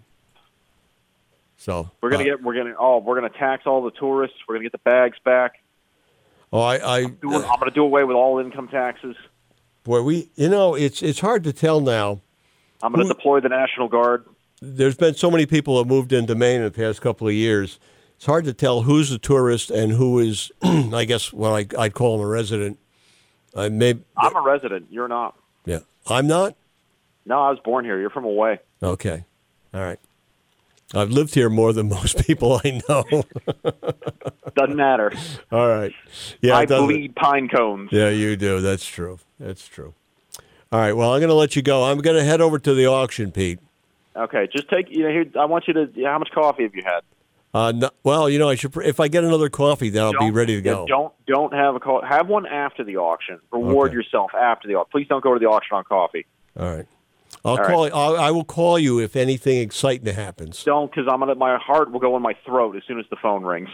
[SPEAKER 3] So
[SPEAKER 11] We're gonna
[SPEAKER 3] uh,
[SPEAKER 11] get we're gonna oh we're gonna tax all the tourists. We're gonna get the bags back.
[SPEAKER 3] Oh, I, I
[SPEAKER 11] Doing, I'm gonna do away with all income taxes.
[SPEAKER 3] boy, we you know it's it's hard to tell now.
[SPEAKER 11] I'm gonna
[SPEAKER 3] Who-
[SPEAKER 11] deploy the National Guard.
[SPEAKER 3] There's been so many people that moved into Maine in the past couple of years. It's hard to tell who's a tourist and who is, I guess, what I, I'd call him a resident. I may,
[SPEAKER 11] I'm a resident. You're not.
[SPEAKER 3] yeah, I'm not.
[SPEAKER 11] No, I was born here. You're from away.
[SPEAKER 3] Okay, all right. I've lived here more than most people I know.
[SPEAKER 11] Doesn't matter.
[SPEAKER 3] All right. Yeah,
[SPEAKER 11] I
[SPEAKER 3] it doesn't-
[SPEAKER 11] bleed pine cones.
[SPEAKER 3] Yeah, you do. That's true. That's true. All right. Well, I'm going to let you go. I'm going to head over to the auction, Pete.
[SPEAKER 11] Okay, just take. You know, here. I want you to. How much coffee have you had?
[SPEAKER 3] Uh, no, well, you know, I should. pr- If I get another coffee, then I'll be
[SPEAKER 11] Don't-
[SPEAKER 3] ready to
[SPEAKER 11] yeah,
[SPEAKER 3] go.
[SPEAKER 11] Don't don't have a call. Have one after the auction. Reward
[SPEAKER 3] Okay.
[SPEAKER 11] yourself after the auction. Please don't go to the auction on coffee.
[SPEAKER 3] All right. I'll
[SPEAKER 11] All right.
[SPEAKER 3] call. I'll, I will call you if anything exciting happens.
[SPEAKER 11] Don't, because I'm gonna. My heart will go in my throat as soon as the phone rings.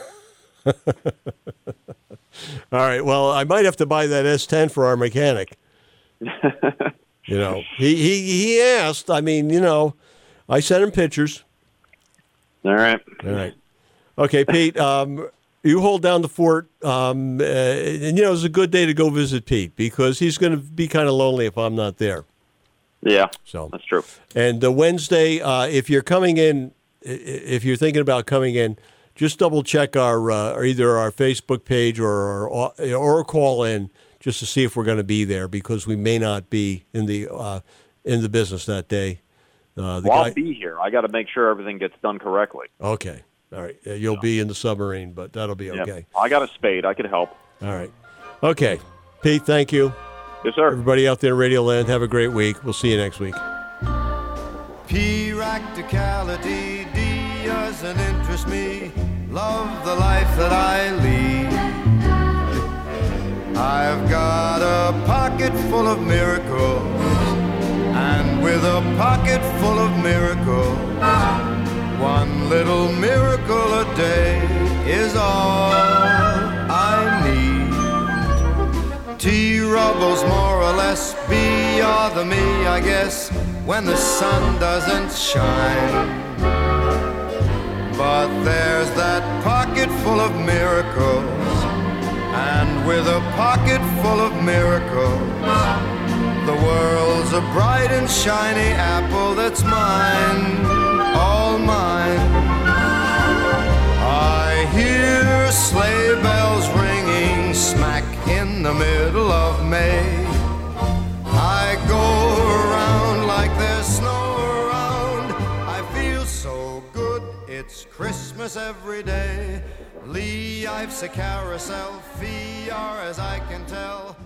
[SPEAKER 3] All right. Well, I might have to buy that S ten for our mechanic. You know, he, he he asked. I mean, you know, I sent him pictures.
[SPEAKER 11] All right.
[SPEAKER 3] All right. Okay, Pete. Um, you hold down the fort. Um, uh, and you know, it's a good day to go visit Pete because he's going to be kind of lonely if I'm not there.
[SPEAKER 11] Yeah.
[SPEAKER 3] So
[SPEAKER 11] that's true.
[SPEAKER 3] And uh, Wednesday, uh, if you're coming in, i- if you're thinking about coming in, just double check our uh, or either our Facebook page or our, or call in just to see if we're going to be there because we may not be in the uh, in the business that day. Uh, the
[SPEAKER 11] Well,
[SPEAKER 3] guy,
[SPEAKER 11] I'll be here. I got to make sure everything gets done correctly.
[SPEAKER 3] okay, all right. Uh, You'll be in the submarine, but that'll be
[SPEAKER 11] Yeah.
[SPEAKER 3] okay.
[SPEAKER 11] I got a spade. I could help.
[SPEAKER 3] All right. Okay, Pete. Thank you.
[SPEAKER 11] Yes, sir.
[SPEAKER 3] Everybody out there in Radio Land, have a great week. We'll see you next week.
[SPEAKER 7] Practicality D doesn't interest me. Love the life that I lead. I've got a pocket full of miracles, and with a pocket full of miracles, one little miracle a day is all I need. T-Rubble's more or less be or the me, I guess, when the sun doesn't shine. But there's that pocket full of miracles, and with a pocket
[SPEAKER 13] pocket full of miracles. The world's a bright and shiny apple that's mine, all mine. I hear sleigh bells ringing smack in the middle of May. I go around like there's snow around. I feel so good, it's Christmas every day. Lee, Ives a carousel, fee are as I can tell.